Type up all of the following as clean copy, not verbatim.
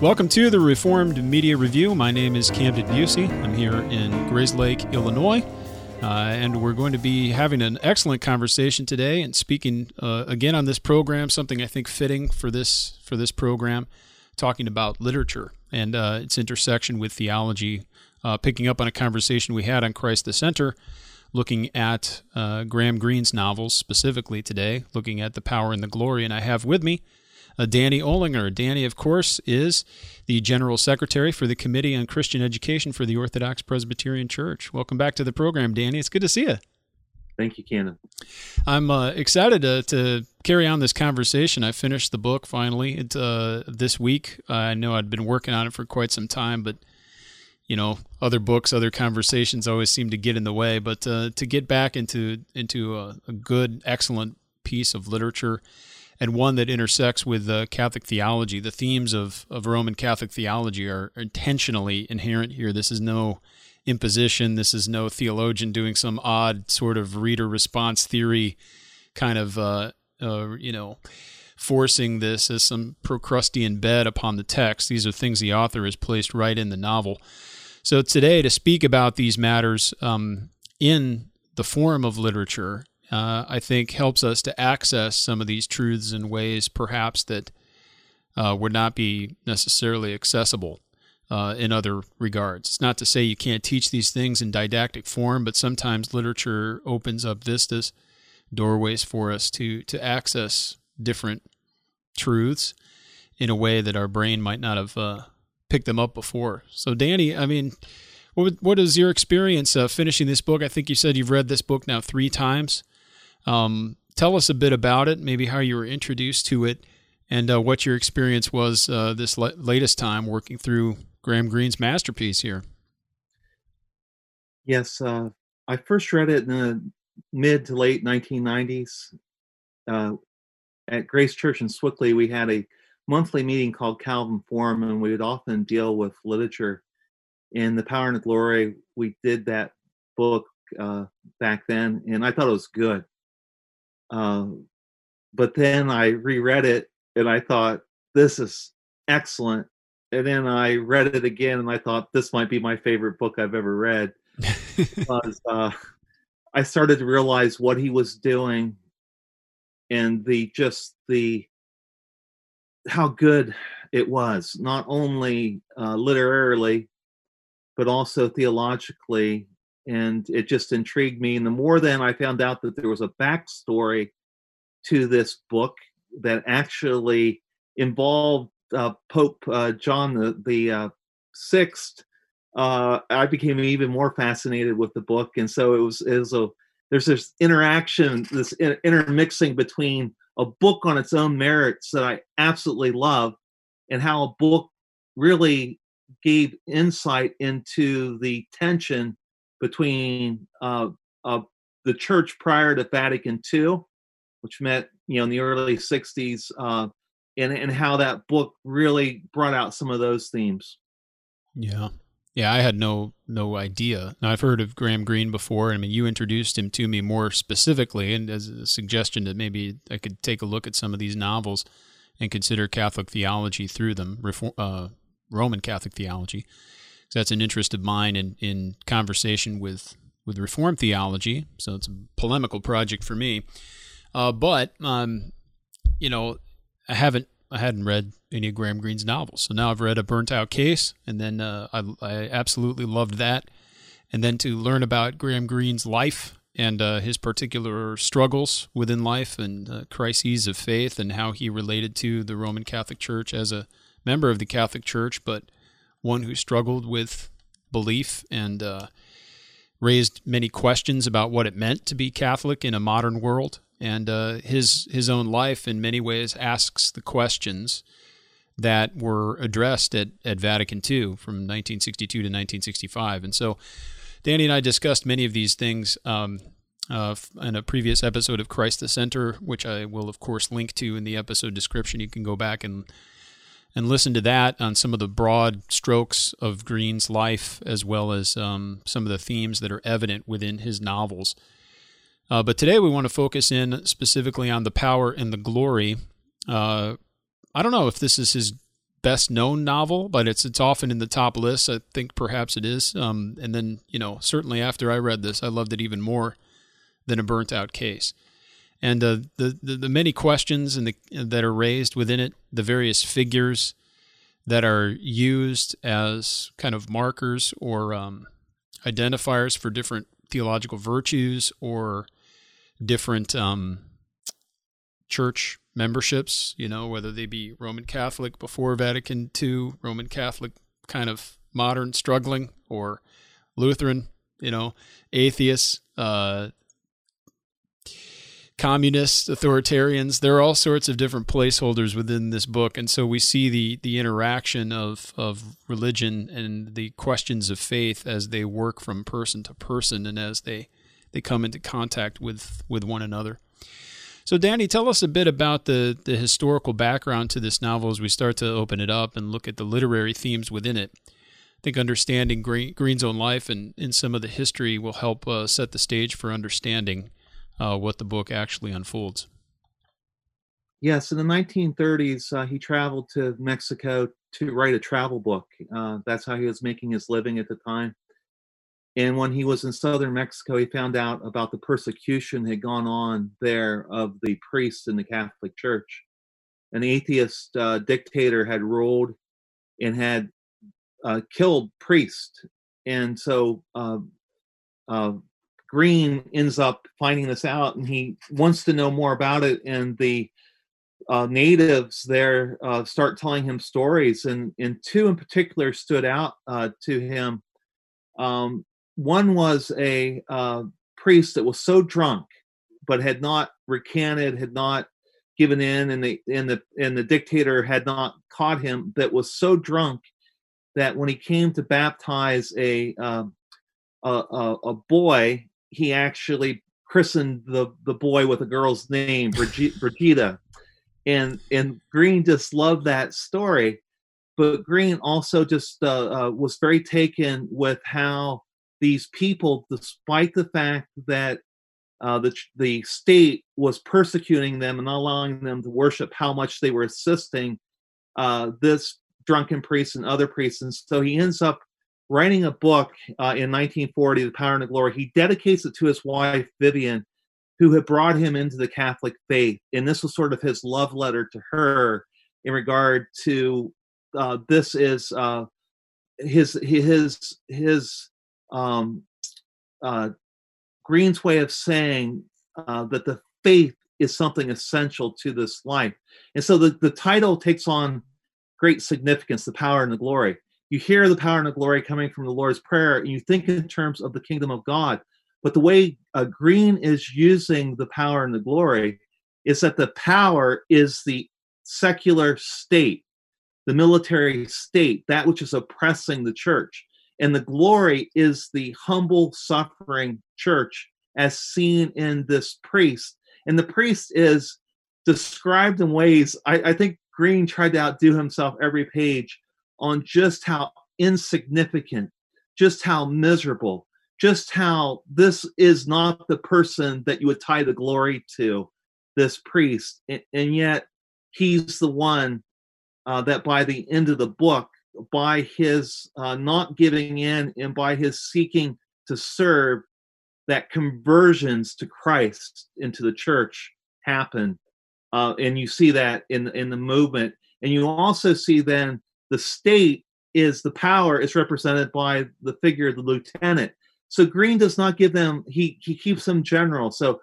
Welcome to the Reformed Media Review. My name is Camden Busey. I'm here in Grayslake, Illinois, and we're going to be having an excellent conversation today and speaking again on this program, something I think fitting for this program, talking about literature and its intersection with theology, picking up on a conversation we had on Christ the Center, looking at Graham Greene's novels specifically today, looking at The Power and the Glory, and I have with me Danny Olinger. Danny, of course, is the General Secretary for the Committee on Christian Education for the Orthodox Presbyterian Church. Welcome back to the program, Danny. It's good to see you. Thank you, Cannon. I'm excited to carry on this conversation. I finished the book finally this week. I know I'd been working on it for quite some time, but you know, other books, other conversations always seem to get in the way. But to get back into a good, excellent piece of literature, and one that intersects with Catholic theology. The themes of Roman Catholic theology are intentionally inherent here. This is no imposition. This is no theologian doing some odd sort of reader response theory kind of, forcing this as some Procrustean bed upon the text. These are things the author has placed right in the novel. So today, to speak about these matters in the form of literature, I think helps us to access some of these truths in ways perhaps that would not be necessarily accessible in other regards. It's not to say you can't teach these things in didactic form, but sometimes literature opens up vistas, doorways for us to access different truths in a way that our brain might not have picked them up before. So Danny, I mean, what is your experience finishing this book? I think you said you've read this book now 3 times. Tell us a bit about it, maybe how you were introduced to it, and what your experience was this latest time working through Graham Greene's masterpiece here. Yes, I first read it in the mid to late 1990s. At Grace Church in Swickley, we had a monthly meeting called Calvin Forum, and we would often deal with literature. In The Power and the Glory, we did that book back then, and I thought it was good. But then I reread it and I thought, this is excellent. And then I read it again and I thought, this might be my favorite book I've ever read. Because I started to realize what he was doing and how good it was, not only literarily, but also theologically. And it just intrigued me. And the more then I found out that there was a backstory to this book that actually involved Pope John the Sixth, I became even more fascinated with the book. And so there's this interaction, this intermixing between a book on its own merits that I absolutely love, and how a book really gave insight into the tension between the church prior to Vatican II, which met in the early 60s, and how that book really brought out some of those themes. Yeah, I had no idea. Now, I've heard of Graham Greene before. I mean, you introduced him to me more specifically, and as a suggestion that maybe I could take a look at some of these novels and consider Catholic theology through them, Roman Catholic theology. That's an interest of mine in conversation with Reformed theology, so it's a polemical project for me. But I hadn't read any of Graham Greene's novels, so now I've read A Burnt Out Case, and then I absolutely loved that. And then to learn about Graham Greene's life and his particular struggles within life and crises of faith, and how he related to the Roman Catholic Church as a member of the Catholic Church, but one who struggled with belief and raised many questions about what it meant to be Catholic in a modern world. And his own life, in many ways, asks the questions that were addressed at Vatican II from 1962 to 1965. And so Danny and I discussed many of these things in a previous episode of Christ the Center, which I will, of course, link to in the episode description. You can go back and listen to that on some of the broad strokes of Greene's life, as well as some of the themes that are evident within his novels. But today we want to focus in specifically on The Power and the Glory. I don't know if this is his best known novel, but it's often in the top list. I think perhaps it is. And then, certainly after I read this, I loved it even more than A Burnt Out Case. And the many questions that are raised within it, the various figures that are used as kind of markers or identifiers for different theological virtues or different church memberships, whether they be Roman Catholic before Vatican II, Roman Catholic kind of modern struggling, or Lutheran, atheists, communists, authoritarians. There are all sorts of different placeholders within this book. And so we see the interaction of religion and the questions of faith as they work from person to person and as they come into contact with one another. So Danny, tell us a bit about the historical background to this novel as we start to open it up and look at the literary themes within it. I think understanding Green's own life and in some of the history will help set the stage for understanding what the book actually unfolds. Yes, in the 1930s, he traveled to Mexico to write a travel book. That's how he was making his living at the time. And when he was in southern Mexico, he found out about the persecution that had gone on there of the priests in the Catholic Church. An atheist dictator had ruled and had killed priests. And so Green ends up finding this out, and he wants to know more about it. And the natives there start telling him stories, and two in particular stood out to him. One was a priest that was so drunk, but had not recanted, had not given in, and the dictator had not caught him. That was so drunk that when he came to baptize a boy, he actually christened the boy with a girl's name, Brigida. And Green just loved that story. But Green also just was very taken with how these people, despite the fact that the state was persecuting them and not allowing them to worship, how much they were assisting this drunken priest and other priests. And so he ends up writing a book in 1940, The Power and the Glory. He dedicates it to his wife, Vivian, who had brought him into the Catholic faith. And this was sort of his love letter to her in regard to this is his Green's way of saying that the faith is something essential to this life. And so the title takes on great significance, The Power and the Glory. You hear the power and the glory coming from the Lord's Prayer, and you think in terms of the kingdom of God. But the way Green is using the power and the glory is that the power is the secular state, the military state, that which is oppressing the church. And the glory is the humble, suffering church as seen in this priest. And the priest is described in ways, I think Green tried to outdo himself every page on just how insignificant, just how miserable, just how this is not the person that you would tie the glory to, this priest. And yet he's the one that by the end of the book, by his not giving in and by his seeking to serve, that conversions to Christ into the church happen. And you see that in the movement. And you also see then the state is the power is represented by the figure of the lieutenant. So Green does not give them, he keeps them general. So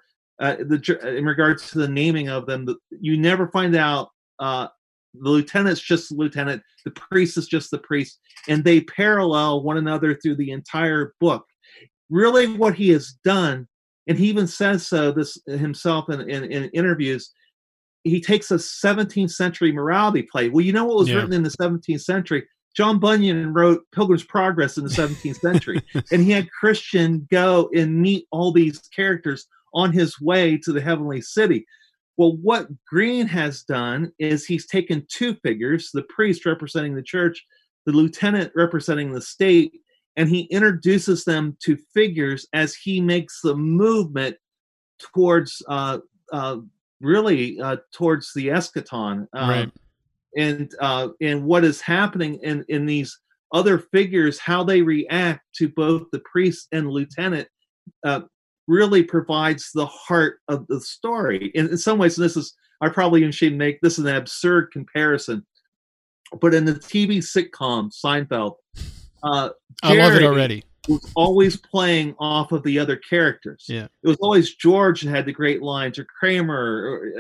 in regards to the naming of them, you never find out the lieutenant's just the lieutenant, the priest is just the priest, and they parallel one another through the entire book. Really what he has done, and he even says so this himself in interviews, he takes a 17th century morality play. Well, you know what was written in the 17th century? John Bunyan wrote Pilgrim's Progress in the 17th century, and he had Christian go and meet all these characters on his way to the heavenly city. Well, what Green has done is he's taken two figures, the priest representing the church, the lieutenant representing the state, and he introduces them to figures as he makes the movement towards towards the eschaton. Right. and what is happening in these other figures, how they react to both the priest and lieutenant, uh, really provides the heart of the story. In some ways, and this is, I probably even should make this an absurd comparison, but in the TV sitcom Seinfeld, I love it already. Was always playing off of the other characters. Yeah, it was always George that had the great lines, or Kramer,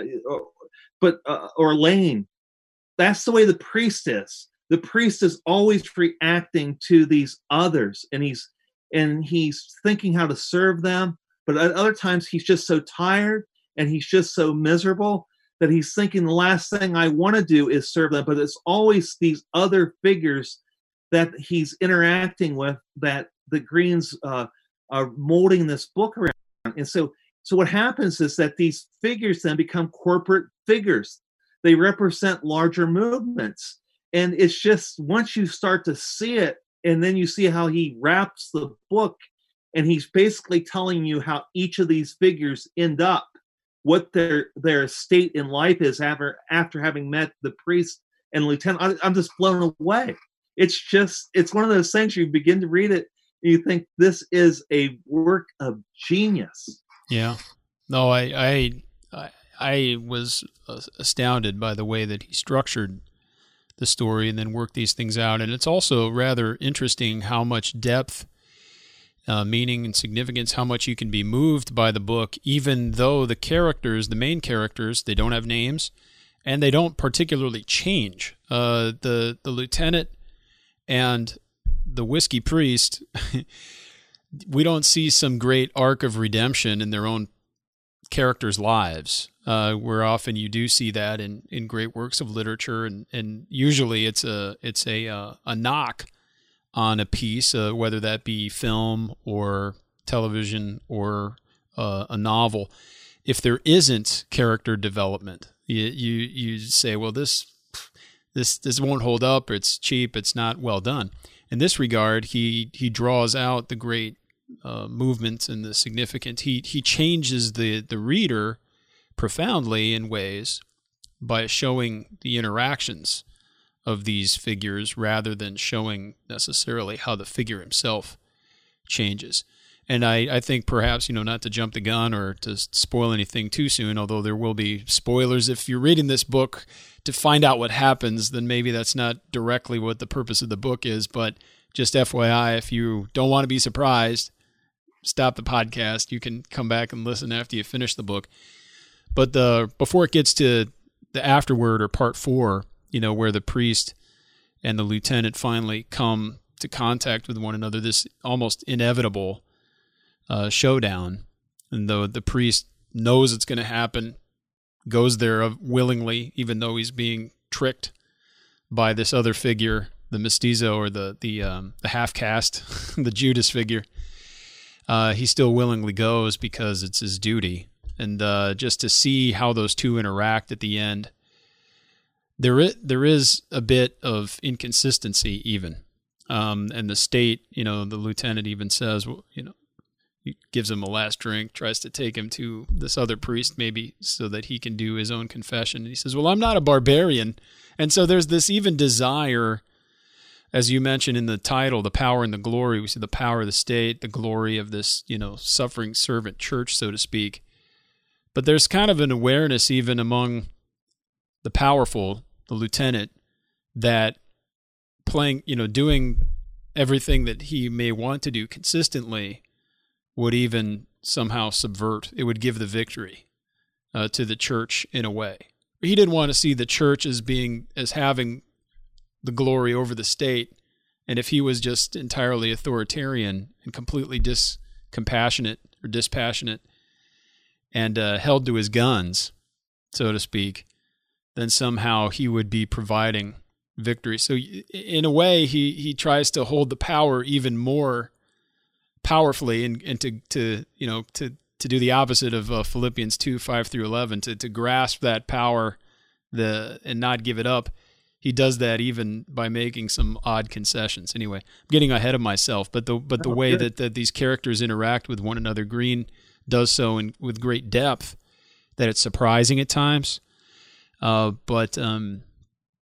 or Lane. That's the way the priest is. The priest is always reacting to these others, and he's thinking how to serve them. But at other times, he's just so tired and he's just so miserable that he's thinking the last thing I want to do is serve them. But it's always these other figures that he's interacting with that the Greens are molding this book around. And so what happens is that these figures then become corporate figures. They represent larger movements. And it's just, once you start to see it, and then you see how he wraps the book, and he's basically telling you how each of these figures end up, what their state in life is after having met the priest and lieutenant. I'm just blown away. It's one of those things, you begin to read it and you think this is a work of genius. Yeah. No, I was astounded by the way that he structured the story and then worked these things out. And it's also rather interesting how much depth, meaning and significance, how much you can be moved by the book, even though the main characters, they don't have names and they don't particularly change. The lieutenant and the whiskey priest, we don't see some great arc of redemption in their own characters' lives, where often you do see that in great works of literature, and usually it's a knock on a piece, whether that be film or television or a novel. If there isn't character development, you say, well, this won't hold up, or it's cheap, it's not well done. In this regard, he draws out the great movements and the significant. He changes the reader profoundly in ways by showing the interactions of these figures rather than showing necessarily how the figure himself changes. And I think perhaps, not to jump the gun or to spoil anything too soon, although there will be spoilers if you're reading this book to find out what happens, then maybe that's not directly what the purpose of the book is. But just FYI, if you don't want to be surprised, stop the podcast. You can come back and listen after you finish the book. But before it gets to the afterword, or part 4, where the priest and the lieutenant finally come to contact with one another, this almost inevitable showdown, and though the priest knows it's going to happen, goes there willingly, even though he's being tricked by this other figure, the mestizo, or the half caste, the Judas figure. He still willingly goes because it's his duty. And just to see how those two interact at the end, there is a bit of inconsistency even. And the state, the lieutenant even says, well, he gives him a last drink, tries to take him to this other priest maybe so that he can do his own confession. And he says, well, I'm not a barbarian. And so there's this even desire, as you mentioned in the title, the power and the glory. We see the power of the state, the glory of this, suffering servant church, so to speak. But there's kind of an awareness even among the powerful, the lieutenant, that doing everything that he may want to do consistently would even somehow subvert. It would give the victory to the church in a way. He didn't want to see the church as having the glory over the state, and if he was just entirely authoritarian and completely dispassionate and held to his guns, so to speak, then somehow he would be providing victory. So in a way, he tries to hold the power even more powerfully, and to do the opposite of Philippians 2:5-11, to grasp that power and not give it up. He does that even by making some odd concessions. Anyway, I'm getting ahead of myself, but the way that these characters interact with one another, Green does so with great depth, that it's surprising at times. But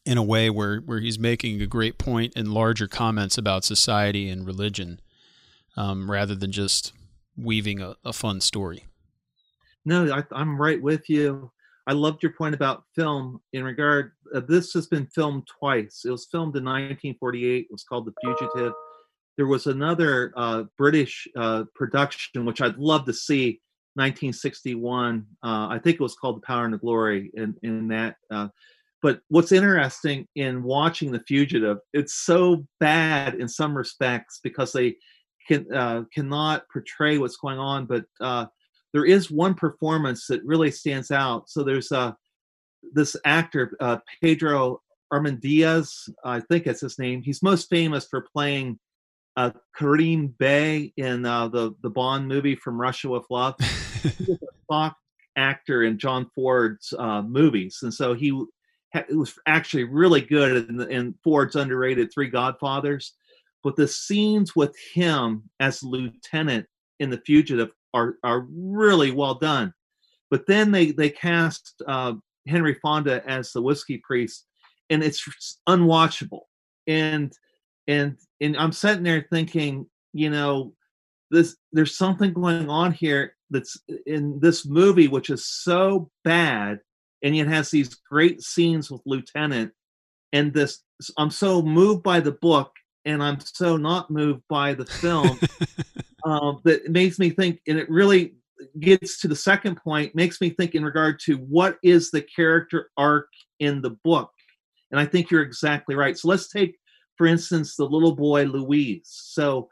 in a way where he's making a great point and larger comments about society and religion, rather than just weaving a fun story. No, I'm right with you. I loved your point about film in regard. This has been filmed twice. It was filmed in 1948. It was called The Fugitive. There was another British production, which I'd love to see, 1961. I think it was called The Power and the Glory in that. But what's interesting in watching The Fugitive, it's so bad in some respects because they cannot portray what's going on. But there is one performance that really stands out. So there's this actor, Pedro Armendariz, I think that's his name. He's most famous for playing Karim Bey in the Bond movie From Russia with Love. He was a stock actor in John Ford's movies, and so he was actually really good in Ford's underrated Three Godfathers. But the scenes with him as lieutenant in The Fugitive are really well done. But then they cast Henry Fonda as the whiskey priest, and it's unwatchable. And I'm sitting there thinking, there's something going on here that's in this movie which is so bad, and yet has these great scenes with Lieutenant. And this, I'm so moved by the book, and I'm so not moved by the film. That makes me think, and it really gets to the second point, makes me think in regard to what is the character arc in the book. And I think you're exactly right. So let's take, for instance, the little boy Louise. So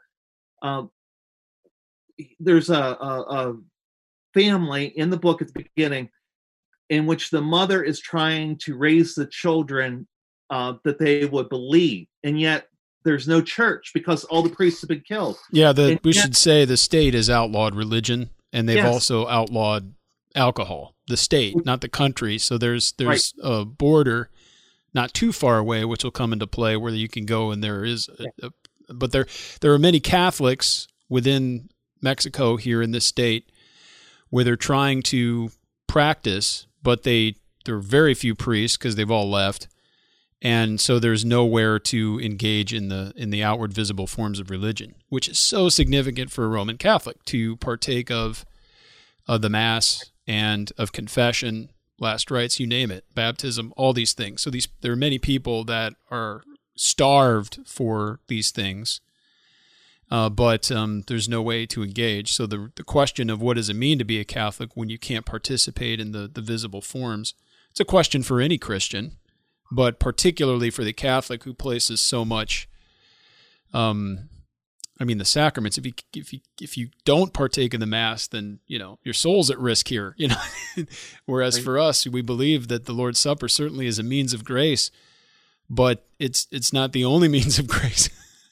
there's a family in the book at the beginning in which the mother is trying to raise the children that they would believe, and yet there's no church because all the priests have been killed. Yeah, we should say the state has outlawed religion, and they've also outlawed alcohol. The state, not the country. So there's right. A border not too far away, which will come into play, where you can go, and there is, but there are many Catholics within Mexico here in this state where they're trying to practice, but there are very few priests because they've all left. And so there's nowhere to engage in the outward visible forms of religion, which is so significant for a Roman Catholic to partake of the Mass and of confession, last rites, you name it, baptism, all these things. So there are many people that are starved for these things, but there's no way to engage. So the question of what does it mean to be a Catholic when you can't participate in the visible forms, it's a question for any Christian. But particularly for the Catholic who places so much, the sacraments. If you don't partake in the Mass, then your soul's at risk here. Whereas right. For us, we believe that the Lord's Supper certainly is a means of grace, but it's not the only means of grace.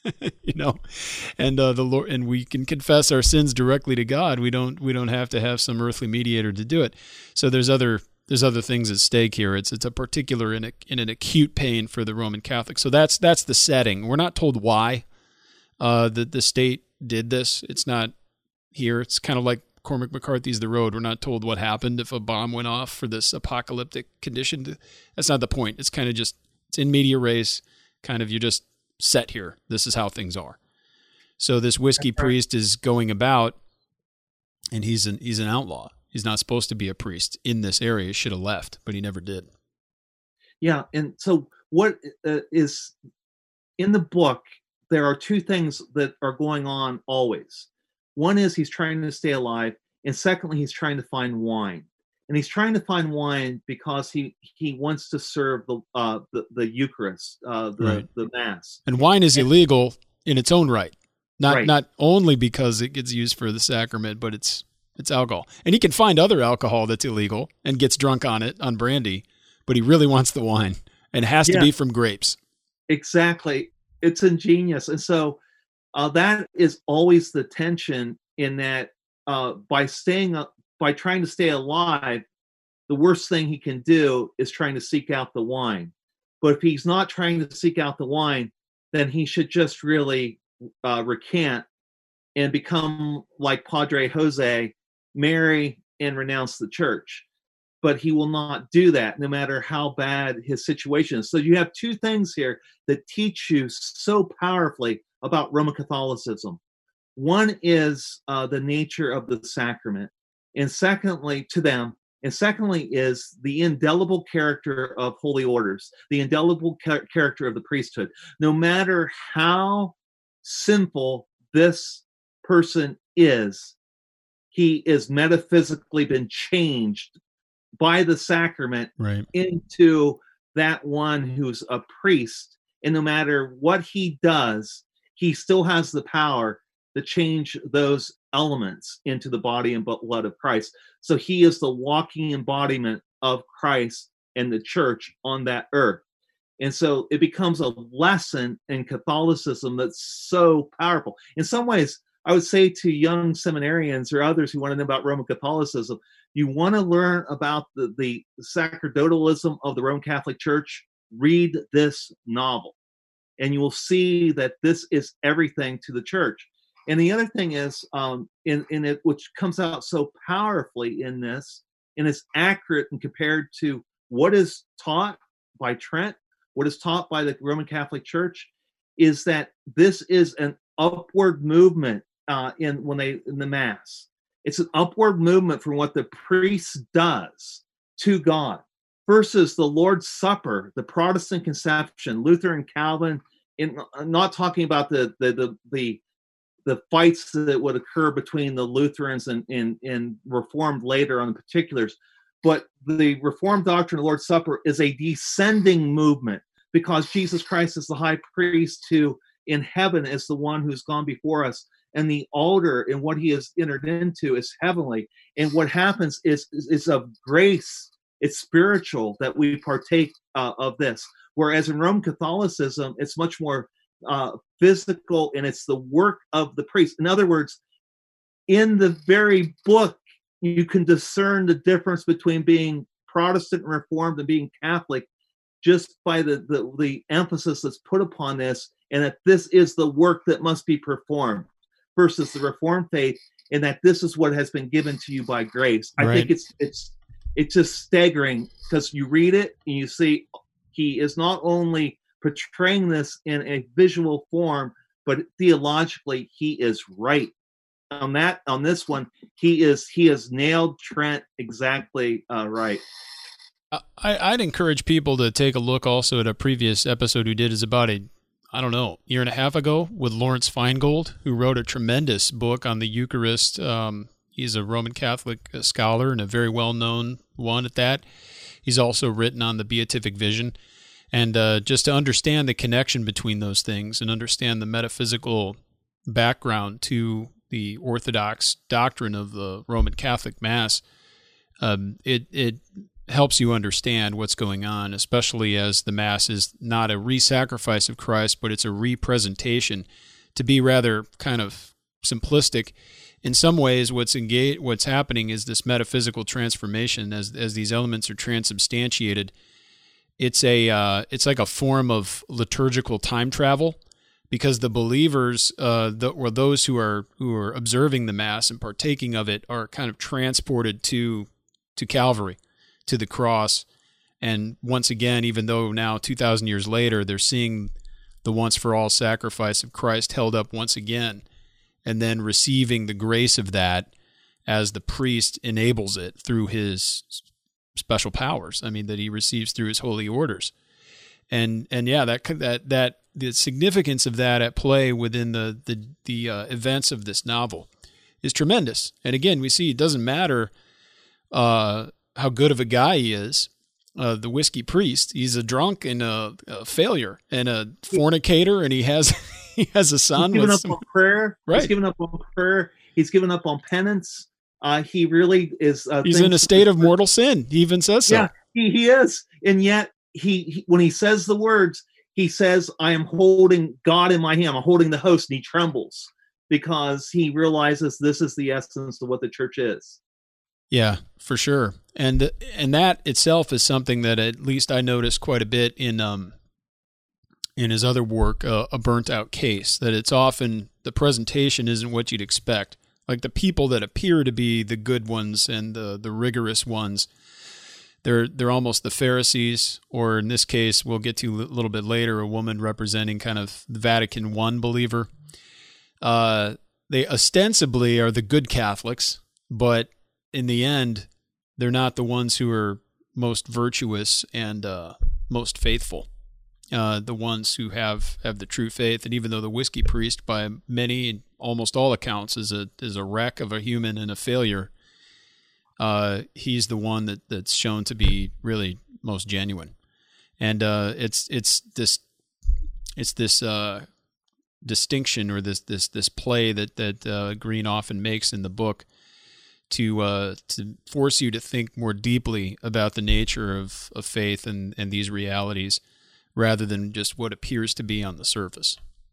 And the Lord, and we can confess our sins directly to God. We don't have to have some earthly mediator to do it. So there's other things at stake here. It's a particular in an acute pain for the Roman Catholic. So that's the setting. We're not told why the state did this. It's not here. It's kind of like Cormac McCarthy's The Road. We're not told what happened if a bomb went off for this apocalyptic condition. That's not the point. It's kind of just, it's in media res, kind of, you're just set here. This is how things are. So this whiskey priest is going about, and he's an outlaw. He's not supposed to be a priest in this area. He should have left, but he never did. Yeah, and so what is in the book, there are two things that are going on always. One is he's trying to stay alive, and secondly, he's trying to find wine. And he's trying to find wine because he wants to serve the Eucharist, the Mass. And wine is illegal in its own right. Not only because it gets used for the sacrament, but it's alcohol. And he can find other alcohol that's illegal and gets drunk on it, on brandy, but he really wants the wine, and it has to be from grapes. Exactly. It's ingenious. And so that is always the tension, in that by trying to stay alive, the worst thing he can do is trying to seek out the wine. But if he's not trying to seek out the wine, then he should just really recant and become like Padre Jose, marry and renounce the church. but he will not do that no matter how bad his situation is. So you have two things here that teach you so powerfully about Roman Catholicism. One is the nature of the sacrament, and secondly, to them, and secondly is the indelible character of holy orders, the indelible character of the priesthood. No matter how sinful this person is, he is metaphysically been changed by the sacrament Right. into that one who's a priest. And no matter what he does, he still has the power to change those elements into the body and blood of Christ. So he is the walking embodiment of Christ and the church on that earth. And so it becomes a lesson in Catholicism that's so powerful. In some ways, I would say to young seminarians or others who want to know about Roman Catholicism, you want to learn about the sacerdotalism of the Roman Catholic Church, read this novel. And you will see that this is everything to the church. And the other thing is, in it, which comes out so powerfully in this, and is accurate and compared to what is taught by Trent, what is taught by the Roman Catholic Church, is that this is an upward movement in the Mass. It's an upward movement from what the priest does to God versus the Lord's Supper, the Protestant conception, Luther and Calvin. I'm not talking about the fights that would occur between the Lutherans and Reformed later on the particulars, but the Reformed doctrine of the Lord's Supper is a descending movement because Jesus Christ is the high priest who in heaven is the one who's gone before us, and the altar and what he has entered into is heavenly. And what happens is of grace, it's spiritual that we partake of this. Whereas in Roman Catholicism, it's much more physical, and it's the work of the priest. In other words, in the very book, you can discern the difference between being Protestant and Reformed and being Catholic just by the emphasis that's put upon this, and that this is the work that must be performed versus the Reformed faith, and that this is what has been given to you by grace. I think it's just staggering because you read it and you see he is not only portraying this in a visual form, but theologically he is right on this one. He has nailed Trent exactly right. I'd encourage people to take a look also at a previous episode we did is about year and a half ago with Lawrence Feingold, who wrote a tremendous book on the Eucharist. He's a Roman Catholic scholar and a very well-known one at that. He's also written on the Beatific Vision. And just to understand the connection between those things and understand the metaphysical background to the Orthodox doctrine of the Roman Catholic Mass, it helps you understand what's going on, especially as the Mass is not a re-sacrifice of Christ, but it's a representation. To be rather kind of simplistic, in some ways, what's happening is this metaphysical transformation as these elements are transubstantiated. It's like a form of liturgical time travel, because the believers, or those who are observing the Mass and partaking of it, are kind of transported to Calvary, to the cross, and once again, even though now 2,000 years later, they're seeing the once for all sacrifice of Christ held up once again, and then receiving the grace of that as the priest enables it through his special powers. I mean, that he receives through his holy orders, and yeah, that the significance of that at play within the events of this novel is tremendous. And again, we see it doesn't matter how good of a guy he is. The whiskey priest, he's a drunk and a failure and a fornicator, and he has a son. He's given up on prayer. Right. He's given up on prayer. He's given up on penance. He really is. He's in a state of mortal sin. He even says so. Yeah, he is. And yet, he when he says the words, he says, "I am holding God in my hand. I'm holding the host," and he trembles because he realizes this is the essence of what the church is. Yeah, for sure. And that itself is something that at least I noticed quite a bit in his other work, A Burnt Out Case, that it's often the presentation isn't what you'd expect. Like the people that appear to be the good ones and the rigorous ones, they're almost the Pharisees, or in this case, we'll get to a little bit later, a woman representing kind of the Vatican I believer. They ostensibly are the good Catholics, but in the end, they're not the ones who are most virtuous and most faithful. The ones who have the true faith, and even though the whiskey priest, by many, almost all accounts, is a wreck of a human and a failure, he's the one that's shown to be really most genuine. And it's this distinction, or this play that Green often makes in the book to force you to think more deeply about the nature of faith and these realities, rather than just what appears to be on the surface.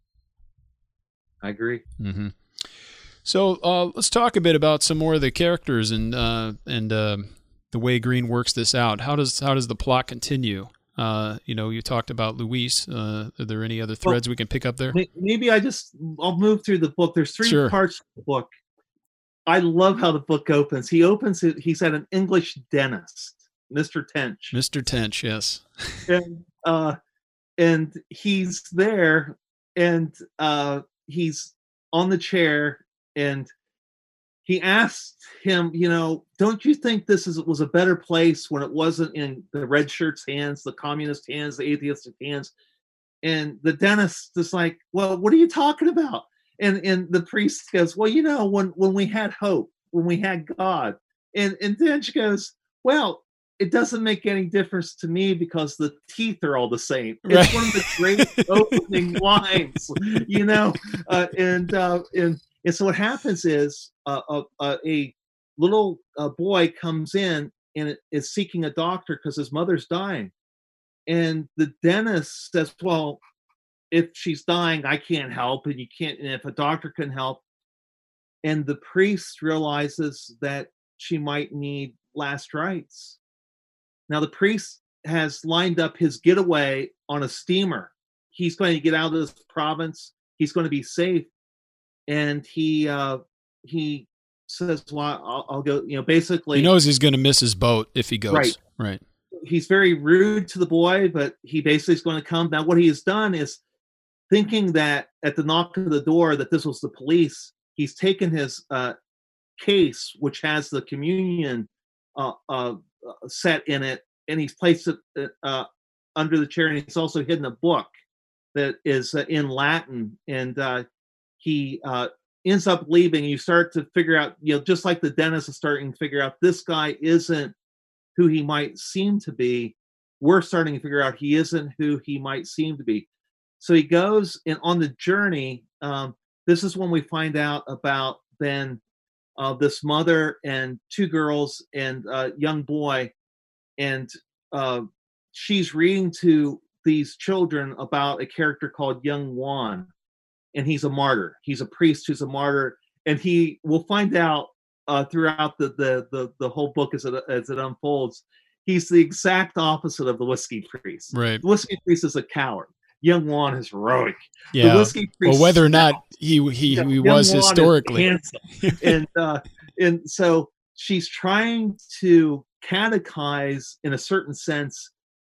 I agree. Mm-hmm. So let's talk a bit about some more of the characters and the way Green works this out. How does the plot continue? You talked about Luis. Are there any other threads we can pick up there? Maybe I'll move through the book. There's three Sure. parts of the book. I love how the book opens. He opens it. He's at an English dentist, Mr. Tench. Mr. Tench, yes. And he's there, and he's on the chair, and he asked him, don't you think this was a better place when it wasn't in the red shirts' hands, the communist hands, the atheistic hands? And the dentist is like, well, what are you talking about? And the priest goes, well, when we had hope, when we had God. And Tench goes, well, it doesn't make any difference to me because the teeth are all the same. It's right. One of the great opening lines, and so what happens is a little boy comes in and is seeking a doctor because his mother's dying. And the dentist says, well, if she's dying, I can't help, and you can't, and if a doctor can help. And the priest realizes that she might need last rites. Now, the priest has lined up his getaway on a steamer. He's going to get out of this province. He's going to be safe. And he says, well, I'll go, basically. He knows he's going to miss his boat if he goes. Right. He's very rude to the boy, but he basically is going to come. Now, what he has done is, thinking that at the knock of the door that this was the police, he's taken his case, which has the communion set in it, and he's placed it under the chair, and he's also hidden a book that is in Latin, and he ends up leaving. You start to figure out, just like the dentist is starting to figure out this guy isn't who he might seem to be. We're starting to figure out he isn't who he might seem to be. So he goes, and on the journey, this is when we find out about then this mother and two girls and a young boy, and she's reading to these children about a character called Young Juan, and he's a martyr. He's a priest who's a martyr, and we'll find out throughout the whole book as it unfolds, he's the exact opposite of the whiskey priest. Right. The whiskey priest is a coward. Young Juan is heroic. Yeah. The whiskey priest, well, whether or not he was Juan historically, and so she's trying to catechize, in a certain sense,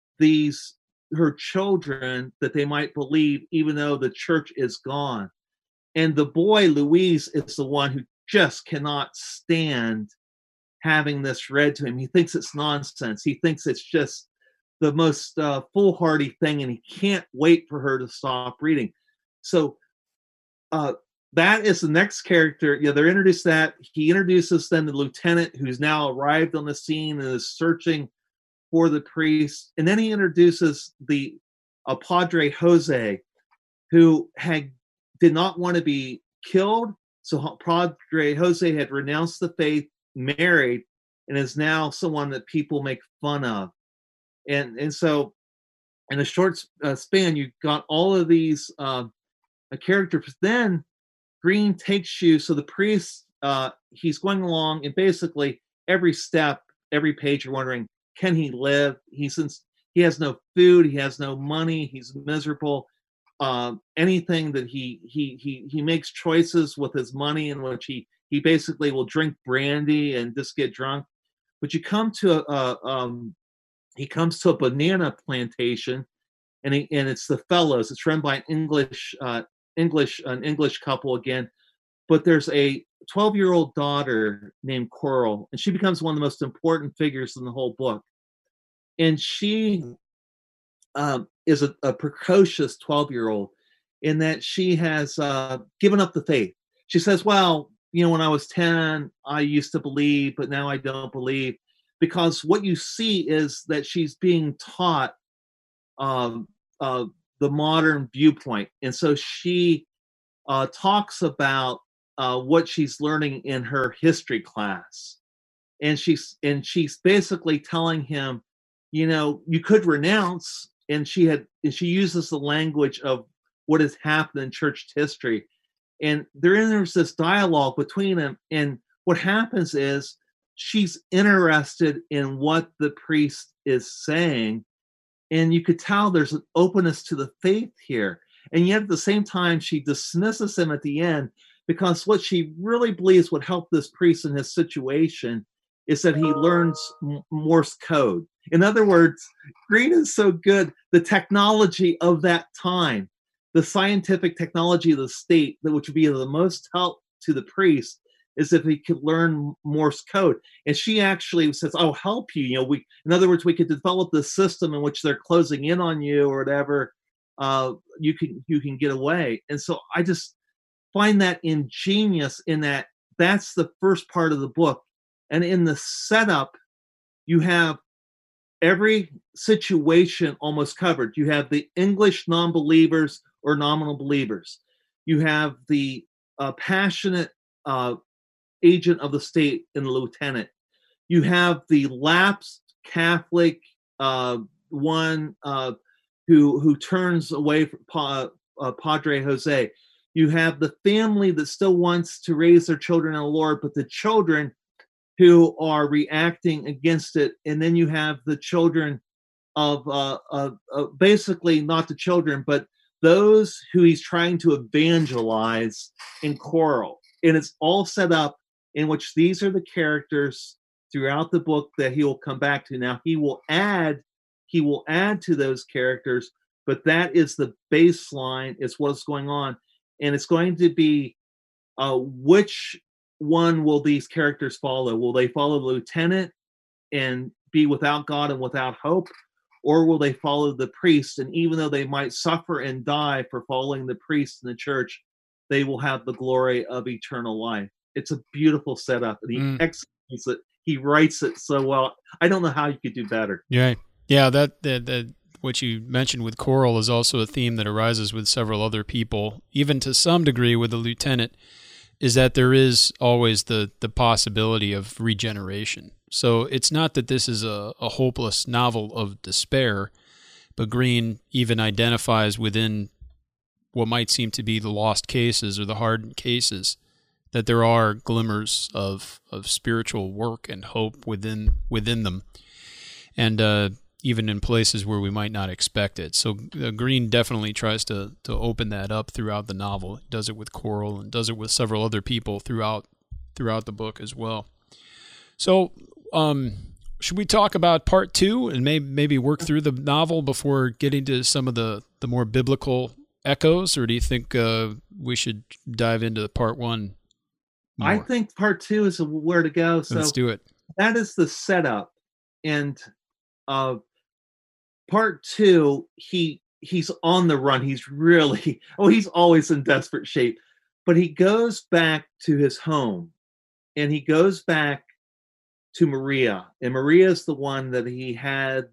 her children, that they might believe, even though the church is gone. And the boy Luis is the one who just cannot stand having this read to him. He thinks it's nonsense. He thinks it's just the most foolhardy thing, and he can't wait for her to stop reading. So that is the next character. They're introduced that. He introduces then the lieutenant, who's now arrived on the scene and is searching for the priest. And then he introduces the Padre Jose, who did not want to be killed. So Padre Jose had renounced the faith, married, and is now someone that people make fun of. And so in a short span, you've got all of these characters. Then Green takes you, so the priest, he's going along, and basically every step, every page, you're wondering, can he live? He has no food, he has no money, he's miserable. Anything that he makes choices with his money, in which he basically will drink brandy and just get drunk. But you come to he comes to a banana plantation, and it's the Fellows. It's run by an English couple again, but there's a 12-year-old daughter named Coral, and she becomes one of the most important figures in the whole book. And she is a precocious 12-year-old in that she has given up the faith. She says, well, when I was 10, I used to believe, but now I don't believe. Because what you see is that she's being taught um, the modern viewpoint. And so she talks about what she's learning in her history class. And she's basically telling him, you could renounce. And she uses the language of what has happened in church history. And there's this dialogue between them. And what happens is she's interested in what the priest is saying. And you could tell there's an openness to the faith here. And yet at the same time, she dismisses him at the end, because what she really believes would help this priest in his situation is that he learns Morse code. In other words, Green is so good. The technology of that time, the scientific technology of the state, that which would be of the most help to the priest, is if he could learn Morse code. And she actually says, "I'll help you. In other words, we could develop this system in which they're closing in on you or whatever. You can get away." And so I just find that ingenious in that that's the first part of the book. And in the setup, you have every situation almost covered. You have the English non-believers or nominal believers. You have the passionate agent of the state in the lieutenant. You have the lapsed Catholic one who turns away from Padre Jose. You have the family that still wants to raise their children in the Lord, but the children who are reacting against it. And then you have the children of basically not the children, but those who he's trying to evangelize in Coral. And it's all set up in which these are the characters throughout the book that he will come back to. Now he will add to those characters, but that is the baseline, is what's going on. And it's going to be which one will these characters follow? Will they follow the lieutenant and be without God and without hope? Or will they follow the priest? And even though they might suffer and die for following the priest in the church, they will have the glory of eternal life. It's a beautiful setup, and he executes it. He writes it so well. I don't know how you could do better. Yeah. That what you mentioned with Coral is also a theme that arises with several other people, even to some degree with the lieutenant, is that there is always the possibility of regeneration. So it's not that this is a hopeless novel of despair, but Green even identifies within what might seem to be the lost cases or the hardened cases that there are glimmers of spiritual work and hope within them, and even in places where we might not expect it. So Green definitely tries to open that up throughout the novel. He does it with Coral and does it with several other people throughout the book as well. So should we talk about part 2 and maybe work through the novel before getting to some of the more biblical echoes, or do you think we should dive into part 1 more? I think part 2 is where to go. So let's do it. That is the setup. And part 2, he's on the run. He's really, he's always in desperate shape. But he goes back to his home, and he goes back to Maria. And Maria is the one that he had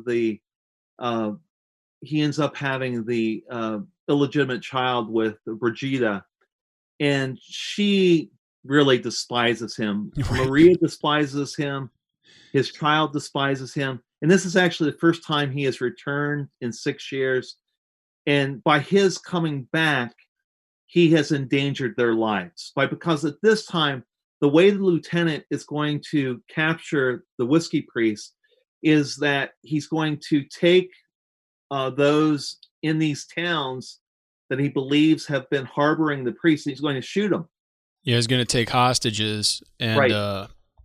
he ends up having the illegitimate child with, Brigida. And she really despises him. Right. Maria despises him. His child despises him. And this is actually the first time he has returned in 6 years. And by his coming back, he has endangered their lives. Because at this time, the way the lieutenant is going to capture the whiskey priest is that he's going to take those in these towns that he believes have been harboring the priest, and he's going to shoot them. Yeah, he's going to take hostages and, right.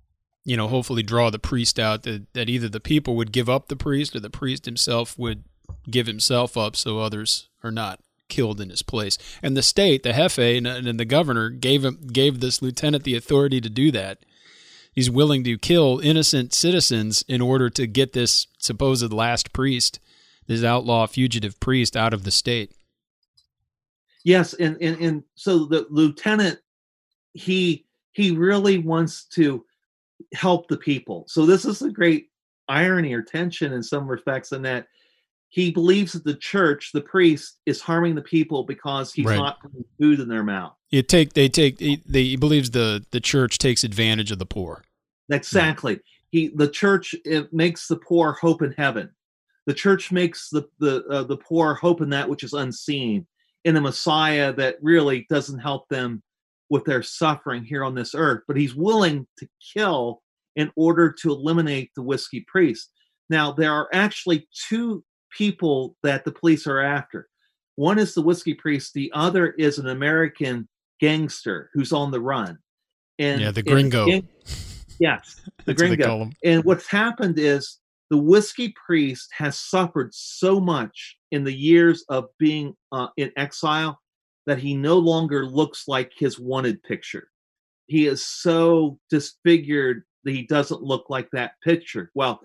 hopefully draw the priest out, that either the people would give up the priest or the priest himself would give himself up so others are not killed in his place. And the state, the Jefe and the governor gave this lieutenant the authority to do that. He's willing to kill innocent citizens in order to get this supposed last priest, this outlaw fugitive priest, out of the state. Yes, and so the lieutenant, he really wants to help the people. So this is a great irony or tension in some respects, in that he believes that the church, the priest, is harming the people because he's not putting food in their mouth. He believes the church takes advantage of the poor. Exactly. The church, it makes the poor hope in heaven. The church makes the poor hope in that which is unseen, in a Messiah that really doesn't help them with their suffering here on this earth. But he's willing to kill in order to eliminate the whiskey priest. Now, there are actually two people that the police are after. One is the whiskey priest. The other is an American gangster who's on the run. And the gringo. Yes, the gringo. And what's happened is the whiskey priest has suffered so much in the years of being in exile that he no longer looks like his wanted picture. He is so disfigured that he doesn't look like that picture. Well,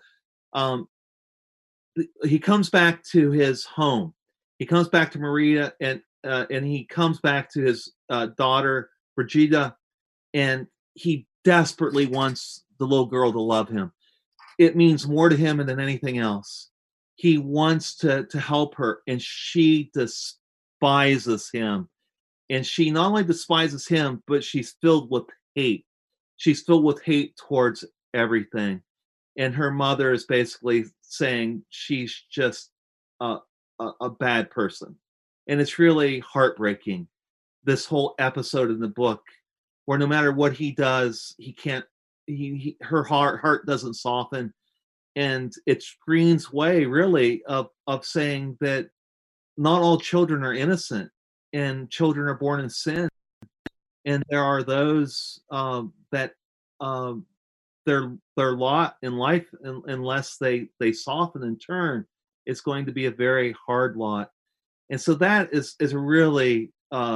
he comes back to his home. He comes back to Maria, and he comes back to his daughter, Brigida, and he desperately wants the little girl to love him. It means more to him than anything else. He wants to help her, and she despises him. And she not only despises him, but she's filled with hate. She's filled with hate towards everything. And her mother is basically saying she's just a bad person. And it's really heartbreaking, this whole episode in the book, where no matter what he does, her heart doesn't soften. And it screens way, really, of saying that not all children are innocent, and children are born in sin. And there are those that their lot in life, unless they soften and turn, it's going to be a very hard lot. And so that is really,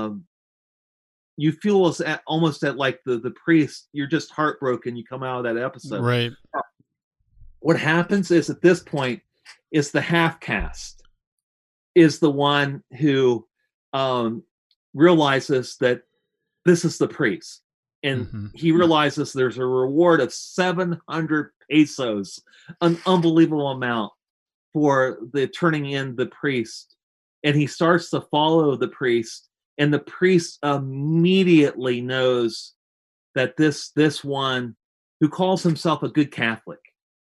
you feel almost at like the priest, you're just heartbroken. You come out of that episode. Right. What happens is, at this point, is the half caste is the one who realizes that this is the priest. And he realizes there's a reward of 700 pesos, an unbelievable amount, for the turning in the priest. And he starts to follow the priest, and the priest immediately knows that this one who calls himself a good Catholic,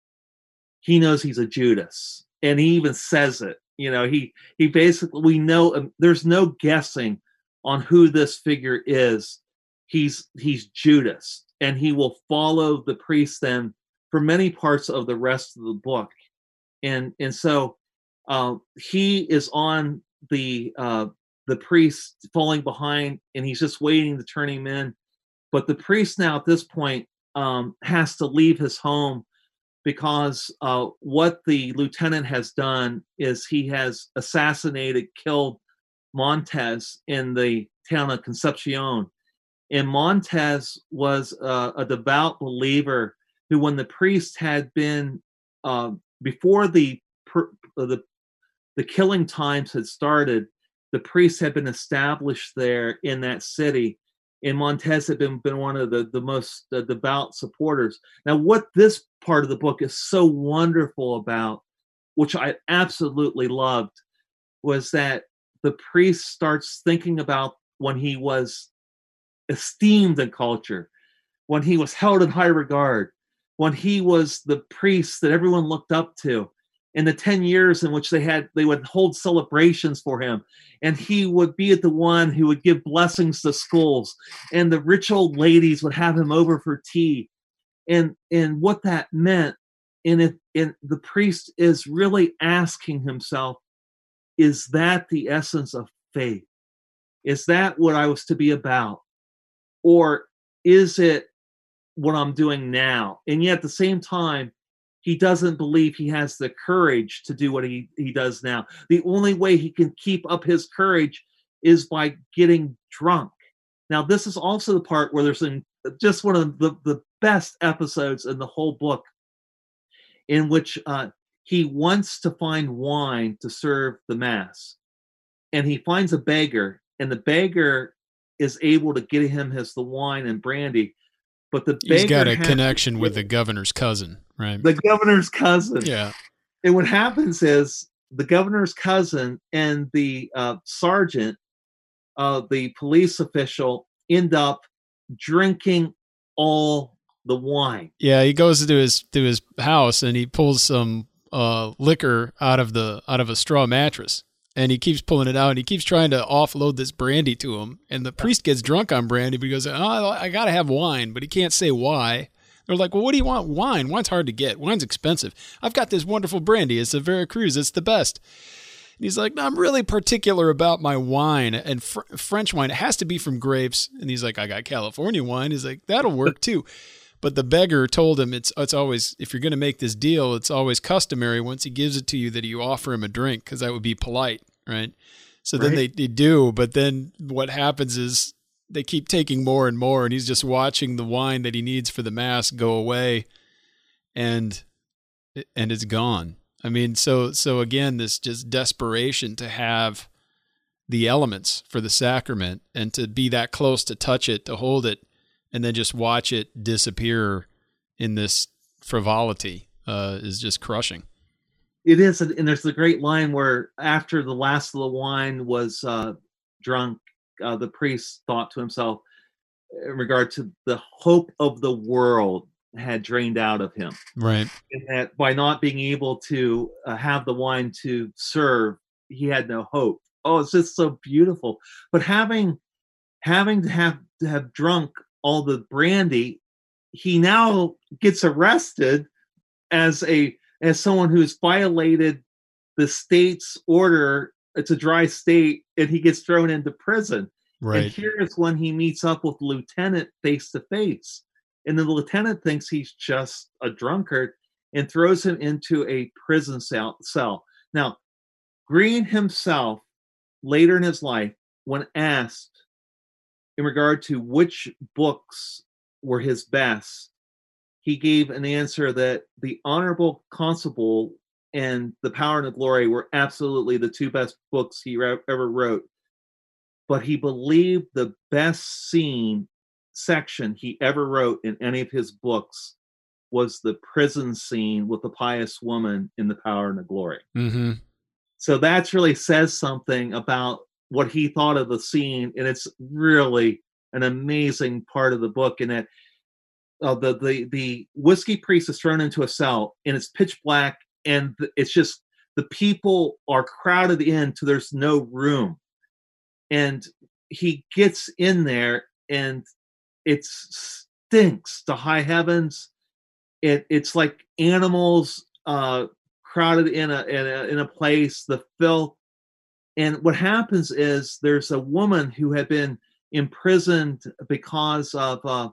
he knows he's a Judas, and he even says it. He basically, we know, there's no guessing on who this figure is. He's Judas, and he will follow the priest then for many parts of the rest of the book. And so he is on the priest falling behind, and he's just waiting to turn him in. But the priest now at this point has to leave his home, because what the lieutenant has done is he has killed Montes in the town of Concepcion. And Montes was a devout believer who, when the priest had been, before the killing times had started, the priest had been established there in that city. And Montes had been one of the most devout supporters. Now, what this part of the book is so wonderful about, which I absolutely loved, was that the priest starts thinking about when he was esteemed in culture, when he was held in high regard, when he was the priest that everyone looked up to, in the 10 years in which they would hold celebrations for him, and he would be the one who would give blessings to schools, and the rich old ladies would have him over for tea, and what that meant. And the priest is really asking himself, is that the essence of faith? Is that what I was to be about? Or is it what I'm doing now. And yet at the same time, he doesn't believe he has the courage to do what he does now. The only way he can keep up his courage is by getting drunk. Now, this is also the part where there's just one of the best episodes in the whole book, in which he wants to find wine to serve the mass. And he finds a beggar, and the beggar is able to get him the wine and brandy. But the beggar he's got a connection with the governor's cousin, right? The governor's cousin. Yeah. And what happens is the governor's cousin and the sergeant, the police official, end up drinking all the wine. Yeah, he goes to his house and he pulls some liquor out of a straw mattress. And he keeps pulling it out, and he keeps trying to offload this brandy to him. And the priest gets drunk on brandy, but he goes, "Oh, I got to have wine," but he can't say why. They're like, "Well, what do you want? Wine? Wine's hard to get. Wine's expensive. I've got this wonderful brandy. It's a Veracruz. It's the best." And he's like, "No, I'm really particular about my wine, and French wine. It has to be from grapes." And he's like, "I got California wine." He's like, "That'll work too." But the beggar told him it's always, if you're going to make this deal, it's always customary once he gives it to you that you offer him a drink, because that would be polite, right? So then they do, but then what happens is they keep taking more and more, and he's just watching the wine that he needs for the mass go away, and it's gone. I mean, so again, this just desperation to have the elements for the sacrament and to be that close to touch it, to hold it, and then just watch it disappear in this frivolity is just crushing. It is, and there's the great line where after the last of the wine was drunk, the priest thought to himself, in regard to the hope of the world had drained out of him. Right. And that by not being able to have the wine to serve, he had no hope. Oh, it's just so beautiful. But having to have drunk all the brandy, he now gets arrested as someone who's violated the state's order. It's a dry state, and he gets thrown into prison. Right. And here is when he meets up with the lieutenant face to face. And the lieutenant thinks he's just a drunkard and throws him into a prison cell. Now, Green himself, later in his life, when asked in regard to which books were his best, he gave an answer that The Honorable Constable and The Power and the Glory were absolutely the two best books he ever wrote. But he believed the best section he ever wrote in any of his books was the prison scene with the pious woman in The Power and the Glory. Mm-hmm. So that really says something about what he thought of the scene, and it's really an amazing part of the book. In that the whiskey priest is thrown into a cell, and it's pitch black, and it's just the people are crowded in to there's no room, and he gets in there, and it stinks to high heavens. It's like animals crowded in a place, the filth. And what happens is there's a woman who had been imprisoned because of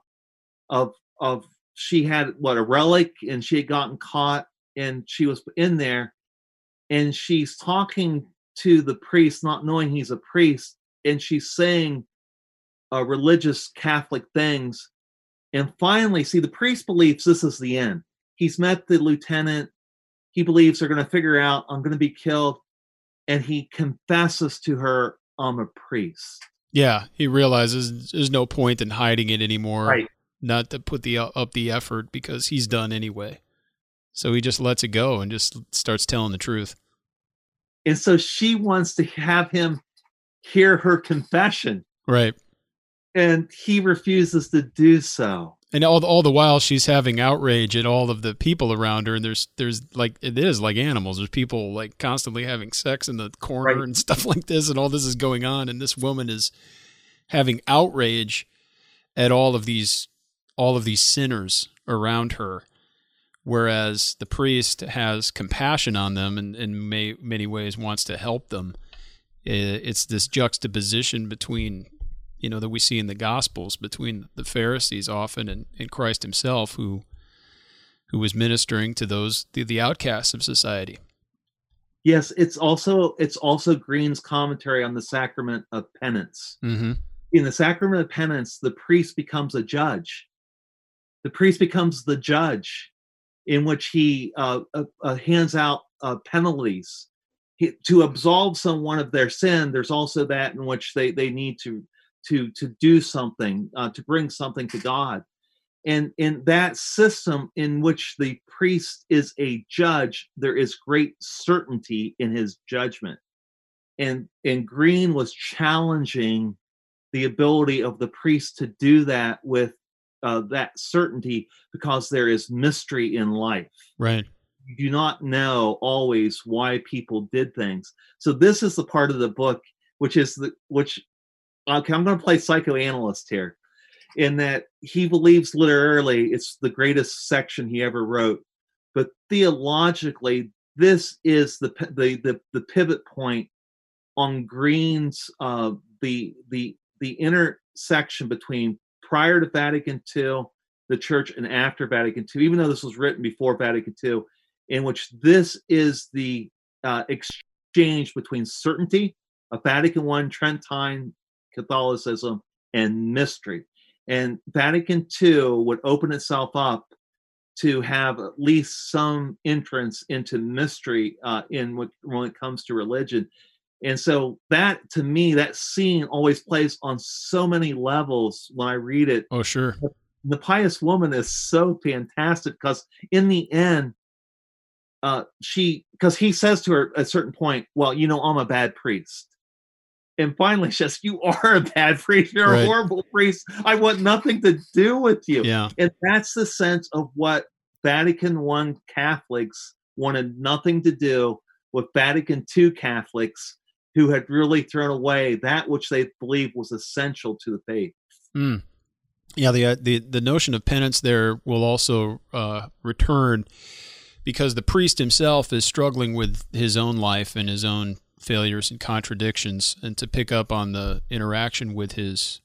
she had a relic, and she had gotten caught, and she was in there, and she's talking to the priest, not knowing he's a priest, and she's saying religious Catholic things. And finally, the priest believes this is the end. He's met the lieutenant. He believes they're going to figure out I'm going to be killed. And he confesses to her, I'm a priest. Yeah, he realizes there's no point in hiding it anymore. Right. Not to put up the effort, because he's done anyway. So he just lets it go and just starts telling the truth. And so she wants to have him hear her confession. Right. And he refuses to do so. And all the while she's having outrage at all of the people around her, and there's like, it is like animals. There's people like constantly having sex in the corner and stuff like this, and all this is going on, and this woman is having outrage at all of these sinners around her, whereas the priest has compassion on them and in many ways wants to help them. It's this juxtaposition between, that we see in the Gospels between the Pharisees often and Christ himself, who was ministering to the outcasts of society. Yes, it's also Green's commentary on the sacrament of penance. Mm-hmm. In the sacrament of penance, the priest becomes a judge. The priest becomes the judge, in which he hands out penalties to absolve someone of their sin. There's also that in which they need to do something, to bring something to God. And in that system in which the priest is a judge, there is great certainty in his judgment. And Green was challenging the ability of the priest to do that with that certainty, because there is mystery in life. Right. You do not know always why people did things. So this is the part of the book which okay, I'm going to play psychoanalyst here, in that he believes literarily it's the greatest section he ever wrote, but theologically this is the pivot point on Green's the intersection between prior to Vatican II, the Church, and after Vatican II, even though this was written before Vatican II, in which this is the exchange between certainty of Vatican I, Trentine Catholicism, and mystery. And Vatican II would open itself up to have at least some entrance into mystery when it comes to religion. And so that, to me, that scene always plays on so many levels when I read it. Oh, sure. The Pious Woman is so fantastic, because in the end, because he says to her at a certain point, well, I'm a bad priest. And finally she says, you are a bad priest. You're right. A horrible priest. I want nothing to do with you. Yeah. And that's the sense of what Vatican I Catholics wanted nothing to do with Vatican II Catholics, who had really thrown away that which they believed was essential to the faith. Mm. Yeah, the notion of penance there will also return, because the priest himself is struggling with his own life and his own failures and contradictions, and to pick up on the interaction with his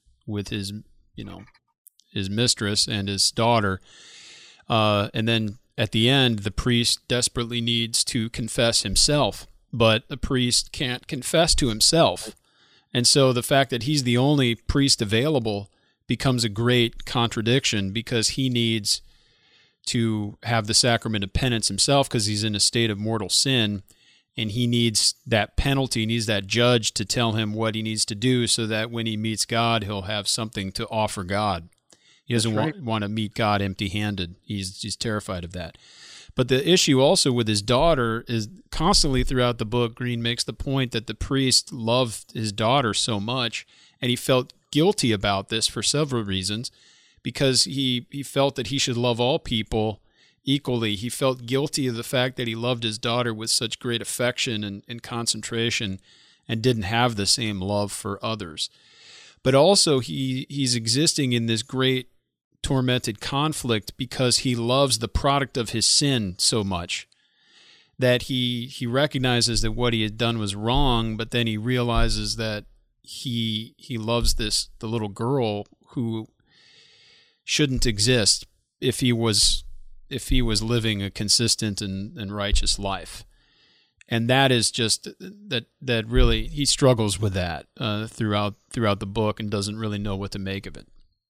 his mistress and his daughter, and then at the end, the priest desperately needs to confess himself, but the priest can't confess to himself, and so the fact that he's the only priest available becomes a great contradiction, because he needs to have the sacrament of penance himself, because he's in a state of mortal sin, and he needs that penalty, needs that judge to tell him what he needs to do, so that when he meets God, he'll have something to offer God. He doesn't want to meet God empty-handed. He's terrified of that. But the issue also with his daughter is constantly throughout the book, Green makes the point that the priest loved his daughter so much, and he felt guilty about this for several reasons, because he felt that he should love all people equally. He felt guilty of the fact that he loved his daughter with such great affection and concentration, and didn't have the same love for others. But also he's existing in this great tormented conflict, because he loves the product of his sin so much that he recognizes that what he had done was wrong, but then he realizes that he loves the little girl who shouldn't exist if he was living a consistent and righteous life. And that is just that really, he struggles with that throughout the book, and doesn't really know what to make of it.